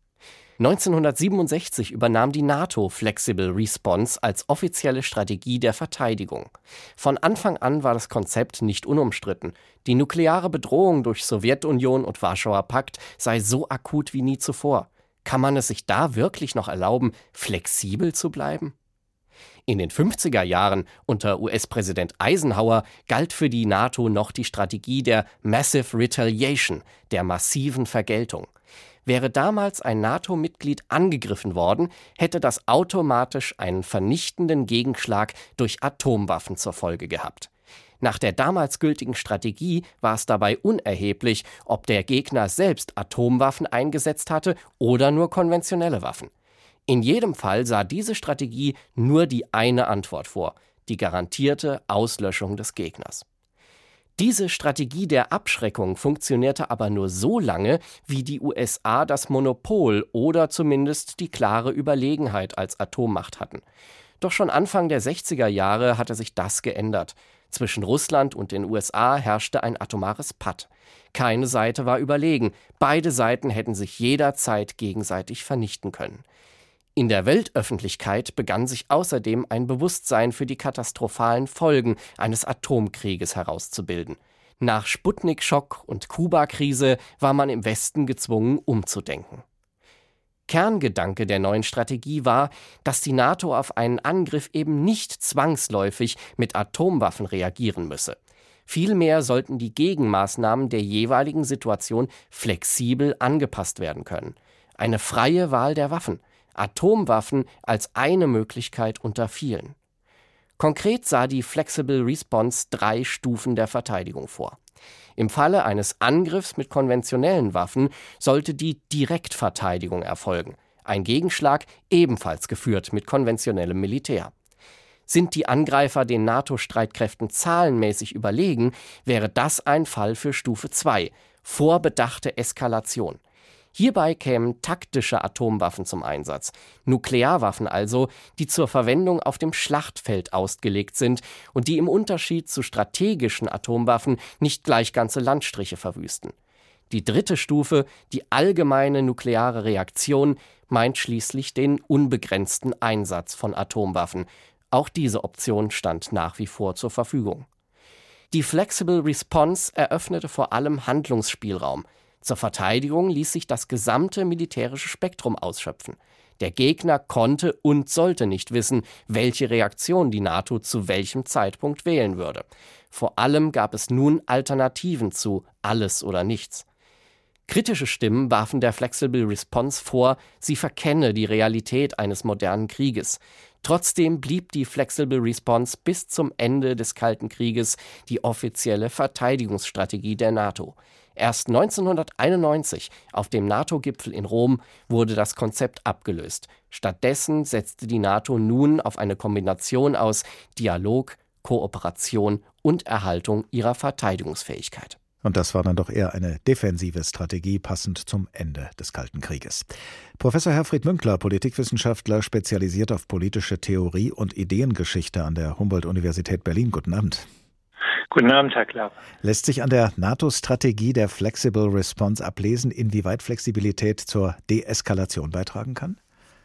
[SPEAKER 19] 1967 übernahm die NATO Flexible Response als offizielle Strategie der Verteidigung. Von Anfang an war das Konzept nicht unumstritten. Die nukleare Bedrohung durch Sowjetunion und Warschauer Pakt sei so akut wie nie zuvor. Kann man es sich da wirklich noch erlauben, flexibel zu bleiben? In den 50er Jahren unter US-Präsident Eisenhower galt für die NATO noch die Strategie der Massive Retaliation, der massiven Vergeltung. Wäre damals ein NATO-Mitglied angegriffen worden, hätte das automatisch einen vernichtenden Gegenschlag durch Atomwaffen zur Folge gehabt. Nach der damals gültigen Strategie war es dabei unerheblich, ob der Gegner selbst Atomwaffen eingesetzt hatte oder nur konventionelle Waffen. In jedem Fall sah diese Strategie nur die eine Antwort vor: die garantierte Auslöschung des Gegners. Diese Strategie der Abschreckung funktionierte aber nur so lange, wie die USA das Monopol oder zumindest die klare Überlegenheit als Atommacht hatten. Doch schon Anfang der 60er Jahre hatte sich das geändert. Zwischen Russland und den USA herrschte ein atomares Patt. Keine Seite war überlegen, beide Seiten hätten sich jederzeit gegenseitig vernichten können. In der Weltöffentlichkeit begann sich außerdem ein Bewusstsein für die katastrophalen Folgen eines Atomkrieges herauszubilden. Nach Sputnik-Schock und Kuba-Krise war man im Westen gezwungen, umzudenken. Kerngedanke der neuen Strategie war, dass die NATO auf einen Angriff eben nicht zwangsläufig mit Atomwaffen reagieren müsse. Vielmehr sollten die Gegenmaßnahmen der jeweiligen Situation flexibel angepasst werden können. Eine freie Wahl der Waffen. Atomwaffen als eine Möglichkeit unter vielen. Konkret sah die Flexible Response 3 Stufen der Verteidigung vor. Im Falle eines Angriffs mit konventionellen Waffen sollte die Direktverteidigung erfolgen, ein Gegenschlag ebenfalls geführt mit konventionellem Militär. Sind die Angreifer den NATO-Streitkräften zahlenmäßig überlegen, wäre das ein Fall für Stufe 2, vorbedachte Eskalation. Hierbei kämen taktische Atomwaffen zum Einsatz, Nuklearwaffen also, die zur Verwendung auf dem Schlachtfeld ausgelegt sind und die im Unterschied zu strategischen Atomwaffen nicht gleich ganze Landstriche verwüsten. Die dritte Stufe, die allgemeine nukleare Reaktion, meint schließlich den unbegrenzten Einsatz von Atomwaffen. Auch diese Option stand nach wie vor zur Verfügung. Die Flexible Response eröffnete vor allem Handlungsspielraum. Zur Verteidigung ließ sich das gesamte militärische Spektrum ausschöpfen. Der Gegner konnte und sollte nicht wissen, welche Reaktion die NATO zu welchem Zeitpunkt wählen würde. Vor allem gab es nun Alternativen zu alles oder nichts. Kritische Stimmen warfen der Flexible Response vor, sie verkenne die Realität eines modernen Krieges. Trotzdem blieb die Flexible Response bis zum Ende des Kalten Krieges die offizielle Verteidigungsstrategie der NATO. Erst 1991, auf dem NATO-Gipfel in Rom, wurde das Konzept abgelöst. Stattdessen setzte die NATO nun auf eine Kombination aus Dialog, Kooperation und Erhaltung ihrer Verteidigungsfähigkeit.
[SPEAKER 3] Und das war dann doch eher eine defensive Strategie, passend zum Ende des Kalten Krieges. Professor Herfried Münkler, Politikwissenschaftler, spezialisiert auf politische Theorie und Ideengeschichte an der Humboldt-Universität Berlin. Guten Abend.
[SPEAKER 20] Guten Abend, Herr Klapp.
[SPEAKER 3] Lässt sich an der NATO-Strategie der Flexible Response ablesen, inwieweit Flexibilität zur Deeskalation beitragen kann?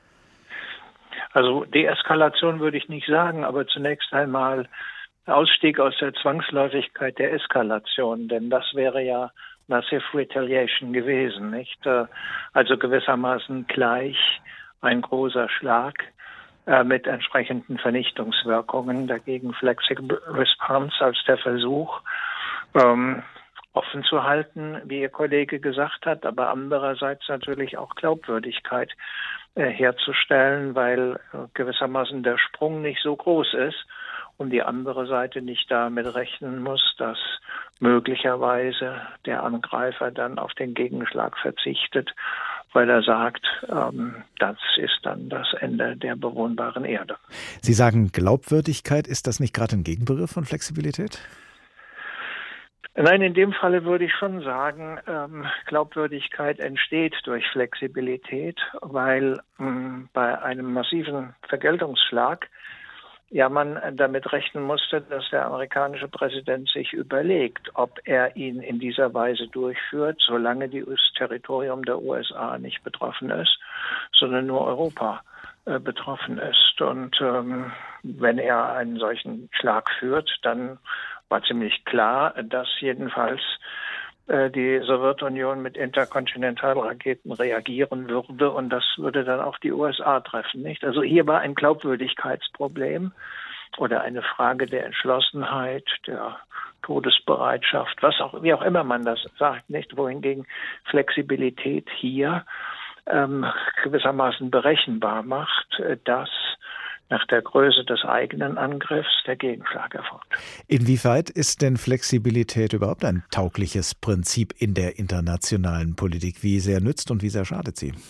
[SPEAKER 20] Also Deeskalation würde ich nicht sagen, aber zunächst einmal Ausstieg aus der Zwangsläufigkeit der Eskalation, denn das wäre ja Massive Retaliation gewesen, nicht? Also gewissermaßen gleich ein großer Schlag mit entsprechenden Vernichtungswirkungen. Dagegen Flexible Response als der Versuch, offen zu halten, wie Ihr Kollege gesagt hat, aber andererseits natürlich auch Glaubwürdigkeit herzustellen, weil gewissermaßen der Sprung nicht so groß ist und die andere Seite nicht damit rechnen muss, dass möglicherweise der Angreifer dann auf den Gegenschlag verzichtet, weil er sagt, das ist dann das Ende der bewohnbaren Erde.
[SPEAKER 3] Sie sagen Glaubwürdigkeit, ist das nicht gerade ein Gegenbegriff von Flexibilität?
[SPEAKER 20] Nein, in dem Falle würde ich schon sagen, Glaubwürdigkeit entsteht durch Flexibilität, weil bei einem massiven Vergeltungsschlag ja man damit rechnen musste, dass der amerikanische Präsident sich überlegt, ob er ihn in dieser Weise durchführt, solange das Territorium der USA nicht betroffen ist, sondern nur Europa betroffen ist. Und wenn er einen solchen Schlag führt, dann war ziemlich klar, dass jedenfalls die Sowjetunion mit Interkontinentalraketen reagieren würde und das würde dann auch die USA treffen, nicht? Also hier war ein Glaubwürdigkeitsproblem oder eine Frage der Entschlossenheit, der Todesbereitschaft, wie auch immer man das sagt, nicht? Wohingegen Flexibilität hier gewissermaßen berechenbar macht, dass nach der Größe des eigenen Angriffs der Gegenschlag erfolgt.
[SPEAKER 3] Inwieweit ist denn Flexibilität überhaupt ein taugliches Prinzip in der internationalen Politik? Wie sehr nützt und wie sehr schadet sie?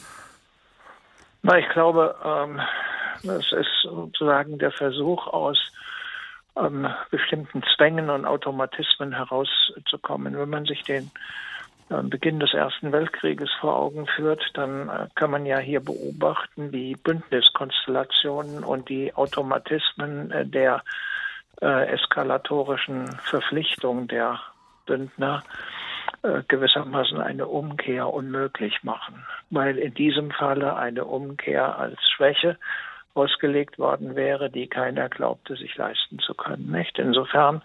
[SPEAKER 20] Na, ich glaube, es ist sozusagen der Versuch, aus bestimmten Zwängen und Automatismen herauszukommen. Wenn man sich den Beginn des Ersten Weltkrieges vor Augen führt, dann kann man ja hier beobachten, wie Bündniskonstellationen und die Automatismen der eskalatorischen Verpflichtung der Bündner gewissermaßen eine Umkehr unmöglich machen, weil in diesem Falle eine Umkehr als Schwäche ausgelegt worden wäre, die keiner glaubte, sich leisten zu können. Nicht? Insofern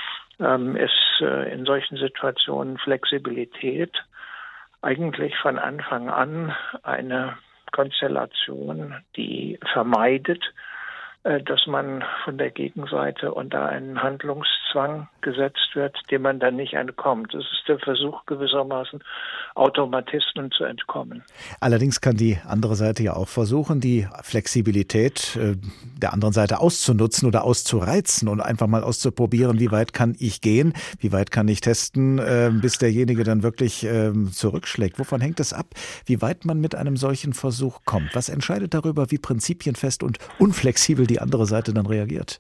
[SPEAKER 20] ist in solchen Situationen Flexibilität eigentlich von Anfang an eine Konstellation, die vermeidet, dass man von der Gegenseite unter einen Handlungszwang gesetzt wird, dem man dann nicht entkommt. Das ist der Versuch gewissermaßen, Automatismen zu entkommen.
[SPEAKER 3] Allerdings kann die andere Seite ja auch versuchen, die Flexibilität der anderen Seite auszunutzen oder auszureizen und einfach mal auszuprobieren, wie weit kann ich gehen, wie weit kann ich testen, bis derjenige dann wirklich zurückschlägt. Wovon hängt es ab, wie weit man mit einem solchen Versuch kommt? Was entscheidet darüber, wie prinzipienfest und unflexibel die andere Seite dann reagiert?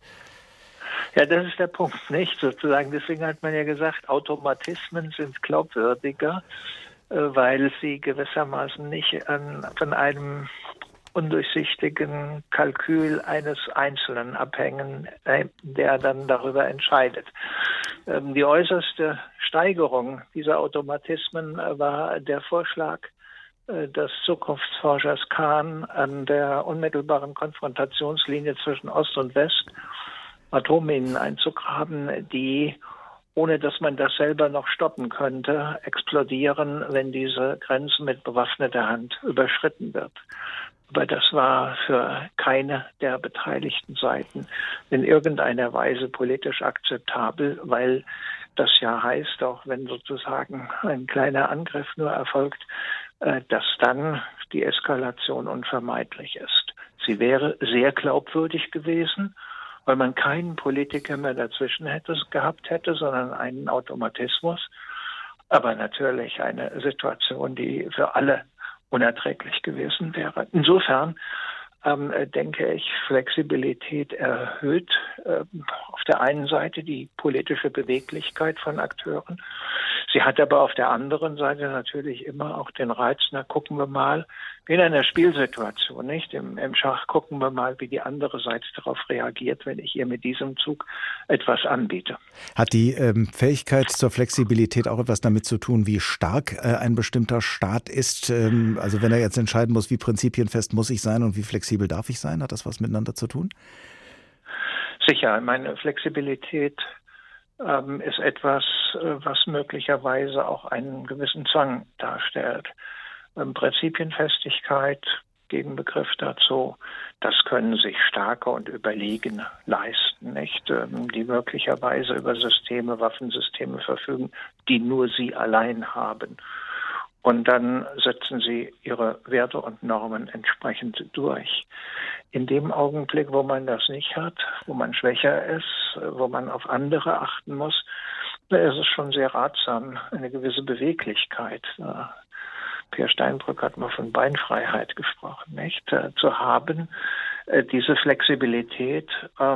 [SPEAKER 20] Ja, das ist der Punkt, nicht? Sozusagen, deswegen hat man ja gesagt, Automatismen sind glaubwürdiger, weil sie gewissermaßen nicht von einem undurchsichtigen Kalkül eines Einzelnen abhängen, der dann darüber entscheidet. Die äußerste Steigerung dieser Automatismen war der Vorschlag des Zukunftsforschers Kahn, an der unmittelbaren Konfrontationslinie zwischen Ost und West Atomminen einzugraben, die, ohne dass man das selber noch stoppen könnte, explodieren, wenn diese Grenze mit bewaffneter Hand überschritten wird. Aber das war für keine der beteiligten Seiten in irgendeiner Weise politisch akzeptabel, weil das ja heißt, auch wenn sozusagen ein kleiner Angriff nur erfolgt, dass dann die Eskalation unvermeidlich ist. Sie wäre sehr glaubwürdig gewesen, weil man keinen Politiker mehr dazwischen gehabt hätte, sondern einen Automatismus. Aber natürlich eine Situation, die für alle unerträglich gewesen wäre. Insofern denke ich, Flexibilität erhöht auf der einen Seite die politische Beweglichkeit von Akteuren. Sie hat aber auf der anderen Seite natürlich immer auch den Reiz, na gucken wir mal, wie in einer Spielsituation, nicht? Im Schach gucken wir mal, wie die andere Seite darauf reagiert, wenn ich ihr mit diesem Zug etwas anbiete.
[SPEAKER 3] Hat die Fähigkeit zur Flexibilität auch etwas damit zu tun, wie stark ein bestimmter Staat ist? Also wenn er jetzt entscheiden muss, wie prinzipienfest muss ich sein und wie flexibel darf ich sein, hat das was miteinander zu tun?
[SPEAKER 20] Sicher, meine Flexibilität ist etwas, was möglicherweise auch einen gewissen Zwang darstellt. Prinzipienfestigkeit, Gegenbegriff dazu, das können sich starke und Überlegene leisten, nicht? Die möglicherweise über Systeme, Waffensysteme verfügen, die nur sie allein haben. Und dann setzen sie ihre Werte und Normen entsprechend durch. In dem Augenblick, wo man das nicht hat, wo man schwächer ist, wo man auf andere achten muss, da ist es schon sehr ratsam, eine gewisse Beweglichkeit. Peer Steinbrück hat mal von Beinfreiheit gesprochen, nicht? Zu haben, diese Flexibilität,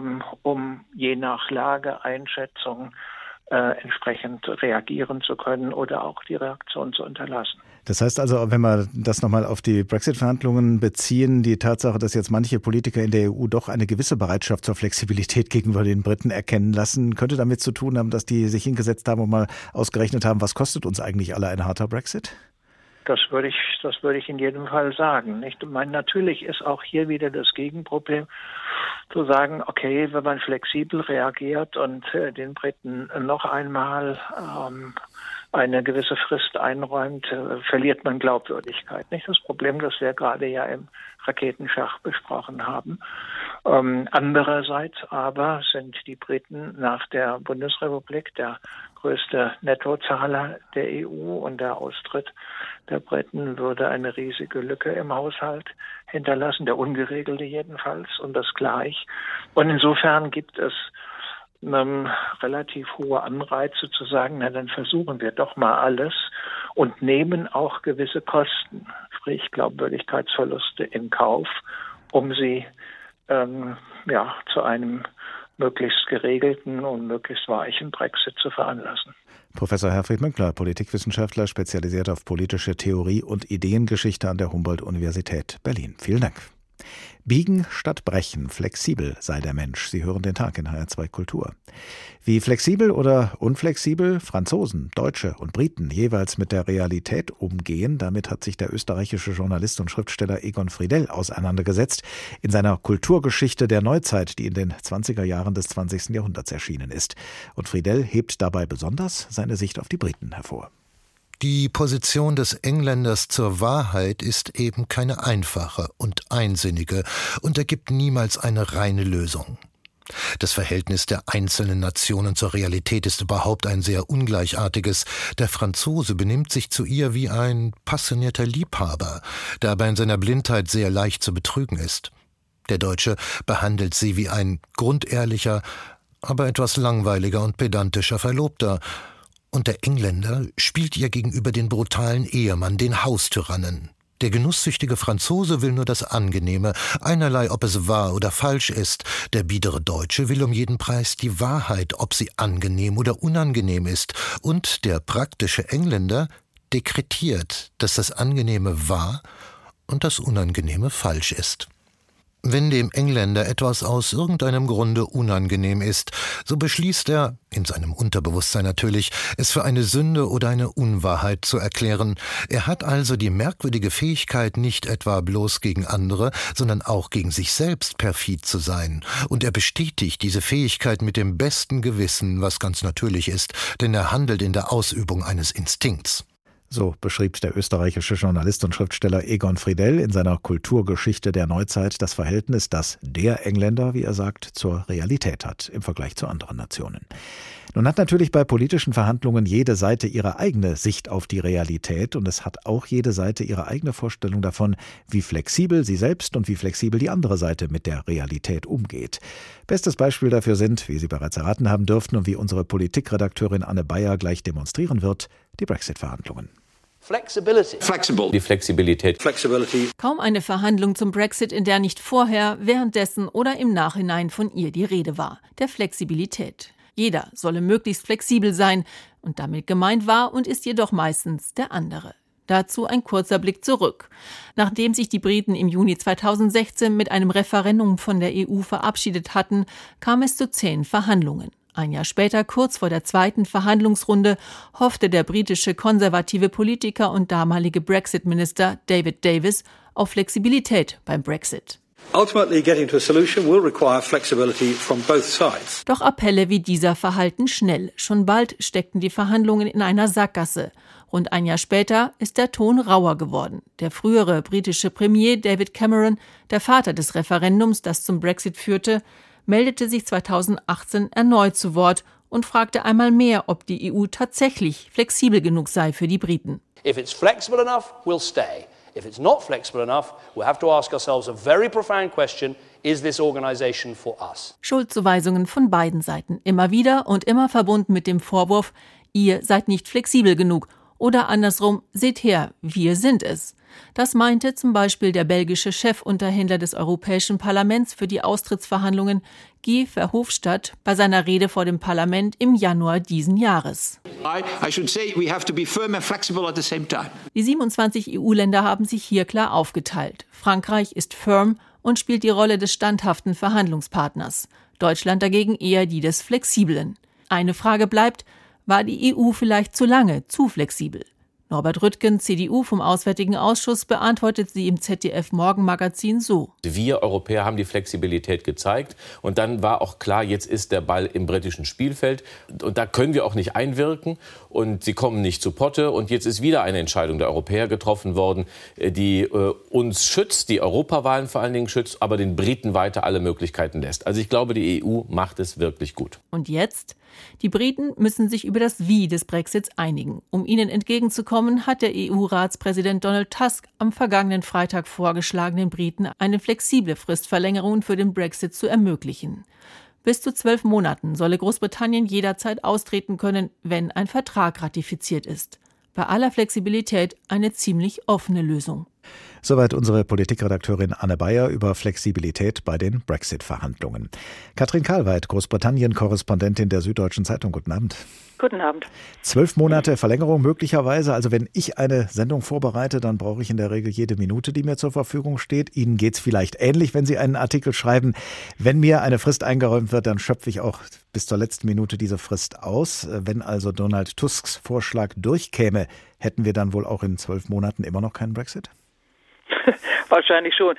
[SPEAKER 20] um je nach Lageeinschätzung entsprechend reagieren zu können oder auch die Reaktion zu unterlassen.
[SPEAKER 3] Das heißt also, wenn wir das nochmal auf die Brexit-Verhandlungen beziehen, die Tatsache, dass jetzt manche Politiker in der EU doch eine gewisse Bereitschaft zur Flexibilität gegenüber den Briten erkennen lassen, könnte damit zu tun haben, dass die sich hingesetzt haben und mal ausgerechnet haben, was kostet uns eigentlich alle ein harter Brexit?
[SPEAKER 20] Das würde ich in jedem Fall sagen. Nicht? Ich meine, natürlich ist auch hier wieder das Gegenproblem, zu sagen, okay, wenn man flexibel reagiert und den Briten noch einmal eine gewisse Frist einräumt, verliert man Glaubwürdigkeit. Nicht das Problem, das wir gerade ja im Raketenschach besprochen haben. Andererseits aber sind die Briten nach der Bundesrepublik, der größte Nettozahler der EU, und der Austritt der Briten würde eine riesige Lücke im Haushalt hinterlassen, der ungeregelte jedenfalls, und das gleich. Und insofern gibt es relativ hohe Anreize zu sagen, na dann versuchen wir doch mal alles und nehmen auch gewisse Kosten, sprich Glaubwürdigkeitsverluste in Kauf, um sie zu einem möglichst geregelten und möglichst weichen Brexit zu veranlassen.
[SPEAKER 3] Professor Herfried Münkler, Politikwissenschaftler, spezialisiert auf politische Theorie und Ideengeschichte an der Humboldt-Universität Berlin. Vielen Dank. Biegen statt brechen, flexibel sei der Mensch. Sie hören den Tag in HR2 Kultur. Wie flexibel oder unflexibel Franzosen, Deutsche und Briten jeweils mit der Realität umgehen, damit hat sich der österreichische Journalist und Schriftsteller Egon Friedell auseinandergesetzt in seiner Kulturgeschichte der Neuzeit, die in den 20er Jahren des 20. Jahrhunderts erschienen ist. Und Friedell hebt dabei besonders seine Sicht auf die Briten hervor.
[SPEAKER 21] Die Position des Engländers zur Wahrheit ist eben keine einfache und einsinnige und ergibt niemals eine reine Lösung. Das Verhältnis der einzelnen Nationen zur Realität ist überhaupt ein sehr ungleichartiges. Der Franzose benimmt sich zu ihr wie ein passionierter Liebhaber, der aber in seiner Blindheit sehr leicht zu betrügen ist. Der Deutsche behandelt sie wie ein grundehrlicher, aber etwas langweiliger und pedantischer Verlobter. Und der Engländer spielt ihr gegenüber den brutalen Ehemann, den Haustyrannen. Der genusssüchtige Franzose will nur das Angenehme, einerlei ob es wahr oder falsch ist. Der biedere Deutsche will um jeden Preis die Wahrheit, ob sie angenehm oder unangenehm ist. Und der praktische Engländer dekretiert, dass das Angenehme wahr und das Unangenehme falsch ist. Wenn dem Engländer etwas aus irgendeinem Grunde unangenehm ist, so beschließt er, in seinem Unterbewusstsein natürlich, es für eine Sünde oder eine Unwahrheit zu erklären. Er hat also die merkwürdige Fähigkeit, nicht etwa bloß gegen andere, sondern auch gegen sich selbst perfid zu sein. Und er bestätigt diese Fähigkeit mit dem besten Gewissen, was ganz natürlich ist, denn er handelt in der Ausübung eines Instinkts.
[SPEAKER 3] So beschrieb der österreichische Journalist und Schriftsteller Egon Friedell in seiner Kulturgeschichte der Neuzeit das Verhältnis, das der Engländer, wie er sagt, zur Realität hat im Vergleich zu anderen Nationen. Nun hat natürlich bei politischen Verhandlungen jede Seite ihre eigene Sicht auf die Realität und es hat auch jede Seite ihre eigene Vorstellung davon, wie flexibel sie selbst und wie flexibel die andere Seite mit der Realität umgeht. Bestes Beispiel dafür sind, wie Sie bereits erraten haben dürften und wie unsere Politikredakteurin Anne Bayer gleich demonstrieren wird, die Brexit-Verhandlungen.
[SPEAKER 5] Die Flexibilität.
[SPEAKER 22] Kaum eine Verhandlung zum Brexit, in der nicht vorher, währenddessen oder im Nachhinein von ihr die Rede war. Der Flexibilität. Jeder solle möglichst flexibel sein und damit gemeint war und ist jedoch meistens der andere. Dazu ein kurzer Blick zurück. Nachdem sich die Briten im Juni 2016 mit einem Referendum von der EU verabschiedet hatten, kam es zu 10 Verhandlungen. Ein Jahr später, kurz vor der zweiten Verhandlungsrunde, hoffte der britische konservative Politiker und damalige Brexit-Minister David Davis auf Flexibilität beim Brexit. Doch Appelle wie dieser verhallten schnell. Schon bald steckten die Verhandlungen in einer Sackgasse. Rund ein Jahr später ist der Ton rauer geworden. Der frühere britische Premier David Cameron, der Vater des Referendums, das zum Brexit führte, meldete sich 2018 erneut zu Wort und fragte einmal mehr, ob die EU tatsächlich flexibel genug sei für die Briten.
[SPEAKER 8] If it's flexible enough, we'll stay. If it's not flexible enough, we'll have to ask ourselves a very profound question: Is this organization for us?
[SPEAKER 22] Schuldzuweisungen von beiden Seiten, immer wieder und immer verbunden mit dem Vorwurf, ihr seid nicht flexibel genug. Oder andersrum, seht her, wir sind es. Das meinte zum Beispiel der belgische Chefunterhändler des Europäischen Parlaments für die Austrittsverhandlungen, Guy Verhofstadt, bei seiner Rede vor dem Parlament im Januar diesen Jahres. Die 27 EU-Länder haben sich hier klar aufgeteilt. Frankreich ist firm und spielt die Rolle des standhaften Verhandlungspartners. Deutschland dagegen eher die des Flexiblen. Eine Frage bleibt: War die EU vielleicht zu lange zu flexibel? Norbert Rüttgen, CDU vom Auswärtigen Ausschuss, beantwortet sie im ZDF-Morgenmagazin so.
[SPEAKER 5] Wir Europäer haben die Flexibilität gezeigt und dann war auch klar, jetzt ist der Ball im britischen Spielfeld und da können wir auch nicht einwirken und sie kommen nicht zu Potte und jetzt ist wieder eine Entscheidung der Europäer getroffen worden, die uns schützt, die Europawahlen vor allen Dingen schützt, aber den Briten weiter alle Möglichkeiten lässt. Also ich glaube, die EU macht es wirklich gut.
[SPEAKER 22] Und jetzt? Die Briten müssen sich über das Wie des Brexits einigen. Um ihnen entgegenzukommen, hat der EU-Ratspräsident Donald Tusk am vergangenen Freitag vorgeschlagen, den Briten eine flexible Fristverlängerung für den Brexit zu ermöglichen. Bis zu 12 Monaten solle Großbritannien jederzeit austreten können, wenn ein Vertrag ratifiziert ist. Bei aller Flexibilität eine ziemlich offene Lösung.
[SPEAKER 3] Soweit unsere Politikredakteurin Anne Bayer über Flexibilität bei den Brexit-Verhandlungen. Katrin Karlweit, Großbritannien-Korrespondentin der Süddeutschen Zeitung. Guten Abend.
[SPEAKER 1] Guten Abend.
[SPEAKER 3] 12 Monate Verlängerung möglicherweise. Also wenn ich eine Sendung vorbereite, dann brauche ich in der Regel jede Minute, die mir zur Verfügung steht. Ihnen geht es vielleicht ähnlich, wenn Sie einen Artikel schreiben. Wenn mir eine Frist eingeräumt wird, dann schöpfe ich auch bis zur letzten Minute diese Frist aus. Wenn also Donald Tusks Vorschlag durchkäme, hätten wir dann wohl auch in 12 Monaten immer noch keinen Brexit?
[SPEAKER 1] Wahrscheinlich schon.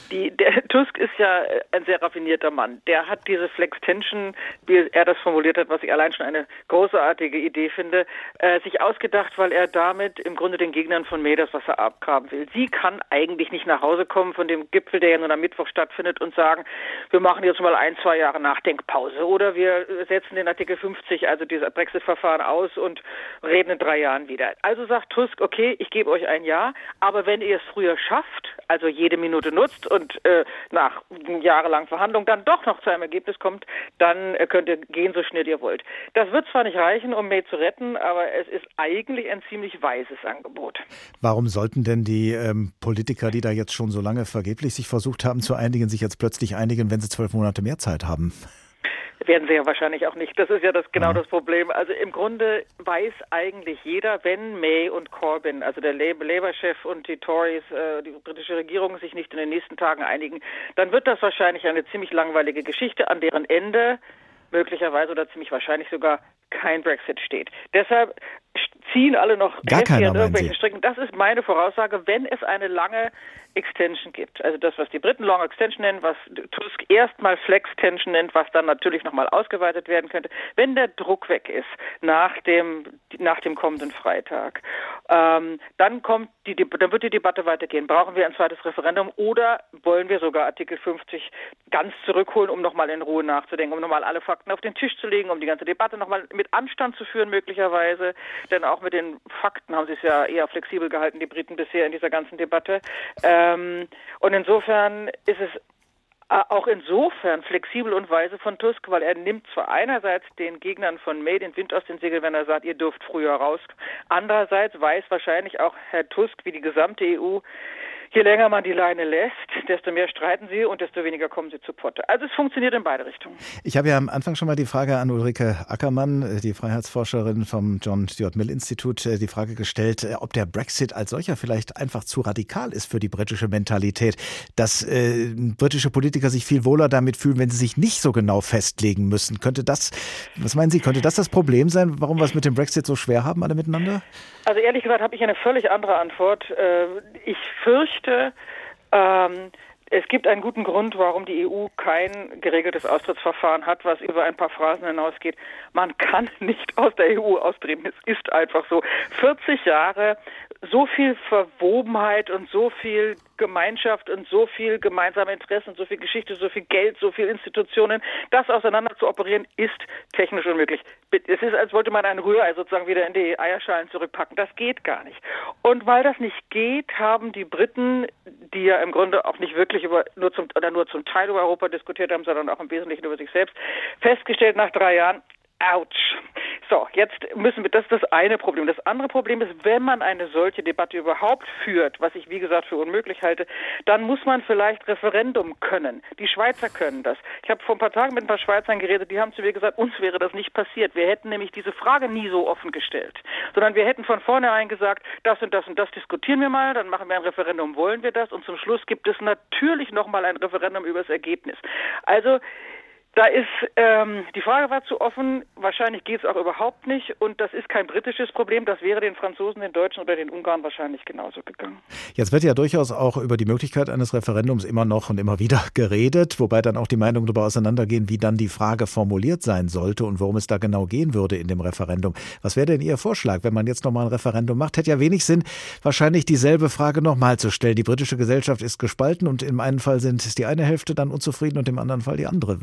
[SPEAKER 1] Der Tusk ist ja ein sehr raffinierter Mann. Der hat diese Flex-Tension, wie er das formuliert hat, was ich allein schon eine großartige Idee finde, sich ausgedacht, weil er damit im Grunde den Gegnern von May das Wasser abgraben will. Sie kann eigentlich nicht nach Hause kommen von dem Gipfel, der ja nun am Mittwoch stattfindet, und sagen, wir machen jetzt mal 1-2 Jahre Nachdenkpause oder wir setzen den Artikel 50, also dieses Brexit-Verfahren, aus und reden in 3 Jahren wieder. Also sagt Tusk, okay, ich gebe euch ein Jahr, aber wenn ihr es früher schafft, also jede Minute nutzt und nach jahrelangen Verhandlungen dann doch noch zu einem Ergebnis kommt, dann könnt ihr gehen, so schnell ihr wollt. Das wird zwar nicht reichen, um May zu retten, aber es ist eigentlich ein ziemlich weises Angebot.
[SPEAKER 3] Warum sollten denn die Politiker, die da jetzt schon so lange vergeblich sich versucht haben zu einigen, sich jetzt plötzlich einigen, wenn sie 12 Monate mehr Zeit haben?
[SPEAKER 1] Werden sie ja wahrscheinlich auch nicht. Das ist ja genau das Problem. Also im Grunde weiß eigentlich jeder, wenn May und Corbyn, also der Labour-Chef und die Tories, die britische Regierung, sich nicht in den nächsten Tagen einigen, dann wird das wahrscheinlich eine ziemlich langweilige Geschichte, an deren Ende möglicherweise oder ziemlich wahrscheinlich sogar kein Brexit steht. Deshalb ziehen alle noch heftig an irgendwelchen Stricken. Das ist meine Voraussage, wenn es eine lange Extension gibt. Also das, was die Briten Long Extension nennen, was Tusk erstmal Flex-Tension nennt, was dann natürlich nochmal ausgeweitet werden könnte. Wenn der Druck weg ist nach dem kommenden Freitag, dann wird die Debatte weitergehen. Brauchen wir ein zweites Referendum oder wollen wir sogar Artikel 50 ganz zurückholen, um nochmal in Ruhe nachzudenken, um nochmal alle Fakten auf den Tisch zu legen, um die ganze Debatte nochmal mit Anstand zu führen möglicherweise. Denn auch mit den Fakten haben sie es ja eher flexibel gehalten, die Briten bisher in dieser ganzen Debatte. Und insofern ist es auch insofern flexibel und weise von Tusk, weil er nimmt zwar einerseits den Gegnern von May den Wind aus den Segeln, wenn er sagt, ihr dürft früher raus. Andererseits weiß wahrscheinlich auch Herr Tusk, wie die gesamte EU, je länger man die Leine lässt, desto mehr streiten sie und desto weniger kommen sie zu Potte. Also es funktioniert in beide Richtungen.
[SPEAKER 3] Ich habe ja am Anfang schon mal die Frage an Ulrike Ackermann, die Freiheitsforscherin vom John Stuart Mill Institut, die Frage gestellt, ob der Brexit als solcher vielleicht einfach zu radikal ist für die britische Mentalität, dass britische Politiker sich viel wohler damit fühlen, wenn sie sich nicht so genau festlegen müssen. Was meinen Sie, könnte das Problem sein, warum wir es mit dem Brexit so schwer haben, alle miteinander?
[SPEAKER 1] Also ehrlich gesagt habe ich eine völlig andere Antwort. Ich fürchte, es gibt einen guten Grund, warum die EU kein geregeltes Austrittsverfahren hat, was über ein paar Phrasen hinausgeht. Man kann nicht aus der EU austreten. Es ist einfach so. 40 Jahre, so viel Verwobenheit und so viel Gemeinschaft und so viel gemeinsame Interessen, so viel Geschichte, so viel Geld, so viel Institutionen, das auseinander zu operieren, ist technisch unmöglich. Es ist, als wollte man ein Rührei sozusagen wieder in die Eierschalen zurückpacken. Das geht gar nicht. Und weil das nicht geht, haben die Briten, die ja im Grunde auch nicht wirklich nur zum Teil über Europa diskutiert haben, sondern auch im Wesentlichen über sich selbst, festgestellt nach 3 Jahren, ouch. So, jetzt das ist das eine Problem. Das andere Problem ist, wenn man eine solche Debatte überhaupt führt, was ich wie gesagt für unmöglich halte, dann muss man vielleicht Referendum können. Die Schweizer können das. Ich habe vor ein paar Tagen mit ein paar Schweizern geredet, die haben zu mir gesagt, uns wäre das nicht passiert. Wir hätten nämlich diese Frage nie so offen gestellt, sondern wir hätten von vornherein gesagt, das und das und das diskutieren wir mal, dann machen wir ein Referendum, wollen wir das, und zum Schluss gibt es natürlich nochmal ein Referendum über das Ergebnis. Also da ist, die Frage war zu offen, wahrscheinlich geht es auch überhaupt nicht, und das ist kein britisches Problem, das wäre den Franzosen, den Deutschen oder den Ungarn wahrscheinlich genauso gegangen.
[SPEAKER 3] Jetzt wird ja durchaus auch über die Möglichkeit eines Referendums immer noch und immer wieder geredet, wobei dann auch die Meinungen darüber auseinandergehen, wie dann die Frage formuliert sein sollte und worum es da genau gehen würde in dem Referendum. Was wäre denn Ihr Vorschlag, wenn man jetzt nochmal ein Referendum macht? Hätte ja wenig Sinn, wahrscheinlich dieselbe Frage nochmal zu stellen. Die britische Gesellschaft ist gespalten und im einen Fall ist die eine Hälfte dann unzufrieden und im anderen Fall die andere. Was wäre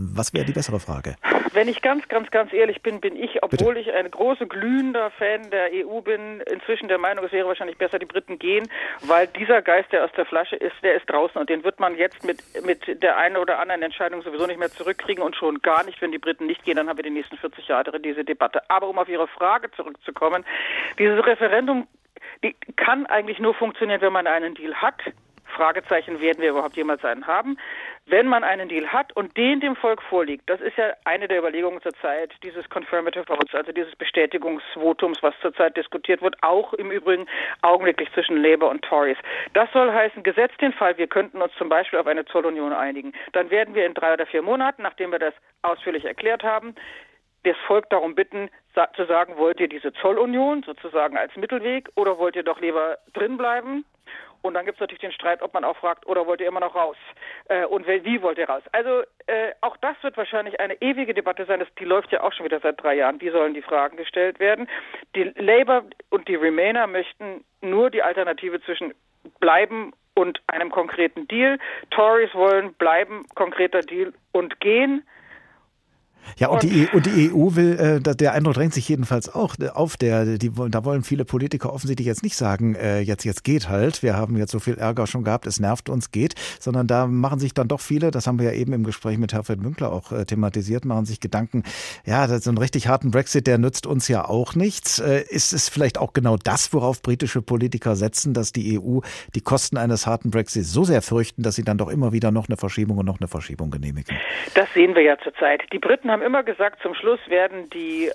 [SPEAKER 3] wäre die bessere Frage.
[SPEAKER 1] Wenn ich ganz ehrlich bin ich, obwohl ich ein großer glühender Fan der EU bin, inzwischen der Meinung, es wäre wahrscheinlich besser, die Briten gehen, weil dieser Geist, der aus der Flasche ist, der ist draußen und den wird man jetzt mit der einen oder anderen Entscheidung sowieso nicht mehr zurückkriegen und schon gar nicht, wenn die Briten nicht gehen, dann haben wir die nächsten 40 Jahre diese Debatte. Aber um auf Ihre Frage zurückzukommen, dieses Referendum, die kann eigentlich nur funktionieren, wenn man einen Deal hat. Fragezeichen, werden wir überhaupt jemals einen haben? Wenn man einen Deal hat und den dem Volk vorliegt, das ist ja eine der Überlegungen zurzeit, dieses Confirmative Votes, also dieses Bestätigungsvotums, was zurzeit diskutiert wird, auch im Übrigen augenblicklich zwischen Labour und Tories. Das soll heißen, gesetzt den Fall, wir könnten uns zum Beispiel auf eine Zollunion einigen. Dann werden wir in 3 oder 4 Monaten, nachdem wir das ausführlich erklärt haben, das Volk darum bitten, zu sagen, wollt ihr diese Zollunion sozusagen als Mittelweg oder wollt ihr doch lieber drin bleiben? Und dann gibt es natürlich den Streit, ob man auch fragt, oder wollt ihr immer noch raus? Und wie wollt ihr raus? Also auch das wird wahrscheinlich eine ewige Debatte sein. Die läuft ja auch schon wieder seit 3 Jahren. Wie sollen die Fragen gestellt werden? Die Labour und die Remainer möchten nur die Alternative zwischen bleiben und einem konkreten Deal. Tories wollen bleiben, konkreter Deal und gehen.
[SPEAKER 3] Ja, und die EU will, der Eindruck drängt sich jedenfalls auch auf, da wollen viele Politiker offensichtlich jetzt nicht sagen, jetzt geht halt, wir haben jetzt so viel Ärger schon gehabt, es nervt uns, geht, sondern da machen sich dann doch viele, das haben wir ja eben im Gespräch mit Herfried Münkler auch thematisiert, machen sich Gedanken, ja, so einen richtig harten Brexit, der nützt uns ja auch nichts. Ist es vielleicht auch genau das, worauf britische Politiker setzen, dass die EU die Kosten eines harten Brexits so sehr fürchten, dass sie dann doch immer wieder noch eine Verschiebung und noch eine Verschiebung genehmigen?
[SPEAKER 1] Das sehen wir ja zurzeit. Die Briten haben immer gesagt, zum Schluss wird die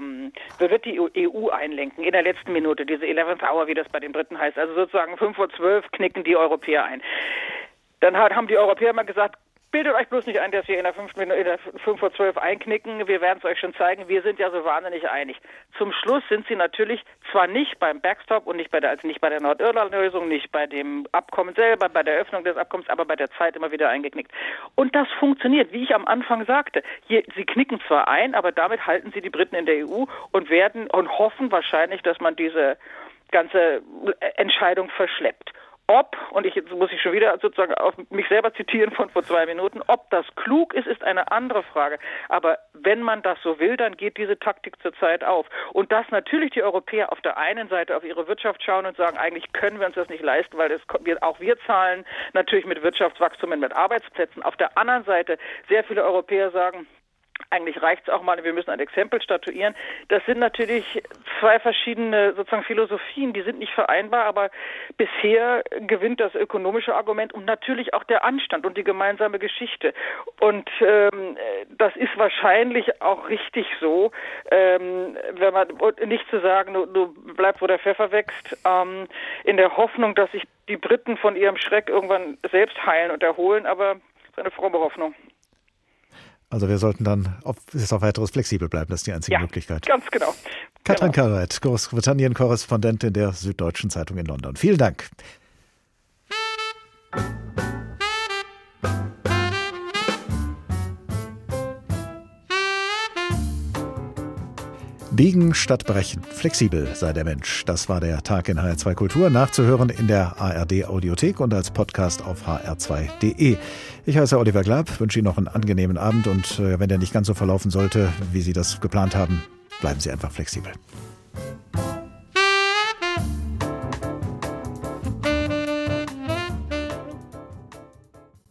[SPEAKER 1] EU einlenken, in der letzten Minute, diese 11th Hour, wie das bei den Briten heißt. Also sozusagen 5:12 Uhr knicken die Europäer ein. Dann haben die Europäer immer gesagt, bildet euch bloß nicht ein, dass wir in der 5:12 Uhr einknicken. Wir werden es euch schon zeigen. Wir sind ja so wahnsinnig einig. Zum Schluss sind sie natürlich zwar nicht beim Backstop und nicht bei der Nordirland-Lösung, nicht bei dem Abkommen selber, bei der Öffnung des Abkommens, aber bei der Zeit immer wieder eingeknickt. Und das funktioniert, wie ich am Anfang sagte. Sie knicken zwar ein, aber damit halten sie die Briten in der EU und hoffen wahrscheinlich, dass man diese ganze Entscheidung verschleppt. Jetzt muss ich schon wieder sozusagen auf mich selber zitieren von vor 2 Minuten, ob das klug ist eine andere Frage. Aber wenn man das so will, dann geht diese Taktik zurzeit auf. Und dass natürlich die Europäer auf der einen Seite auf ihre Wirtschaft schauen und sagen, eigentlich können wir uns das nicht leisten, weil auch wir zahlen natürlich mit Wirtschaftswachstum und mit Arbeitsplätzen. Auf der anderen Seite sehr viele Europäer sagen, eigentlich reicht es auch mal, wir müssen ein Exempel statuieren. Das sind natürlich 2 verschiedene sozusagen Philosophien, die sind nicht vereinbar, aber bisher gewinnt das ökonomische Argument und natürlich auch der Anstand und die gemeinsame Geschichte. Und das ist wahrscheinlich auch richtig so, wenn man nicht zu sagen, du bleibst, wo der Pfeffer wächst, in der Hoffnung, dass sich die Briten von ihrem Schreck irgendwann selbst heilen und erholen, aber das ist eine fromme Hoffnung.
[SPEAKER 3] Also wir sollten dann bis auf weiteres flexibel bleiben, das ist die einzige Möglichkeit.
[SPEAKER 1] Ganz genau.
[SPEAKER 3] Katrin Karreit, Großbritannien-Korrespondentin der Süddeutschen Zeitung in London. Vielen Dank. Biegen statt brechen. Flexibel sei der Mensch. Das war der Tag in HR2 Kultur. Nachzuhören in der ARD-Audiothek und als Podcast auf hr2.de. Ich heiße Oliver Glab, wünsche Ihnen noch einen angenehmen Abend und wenn der nicht ganz so verlaufen sollte, wie Sie das geplant haben, bleiben Sie einfach flexibel.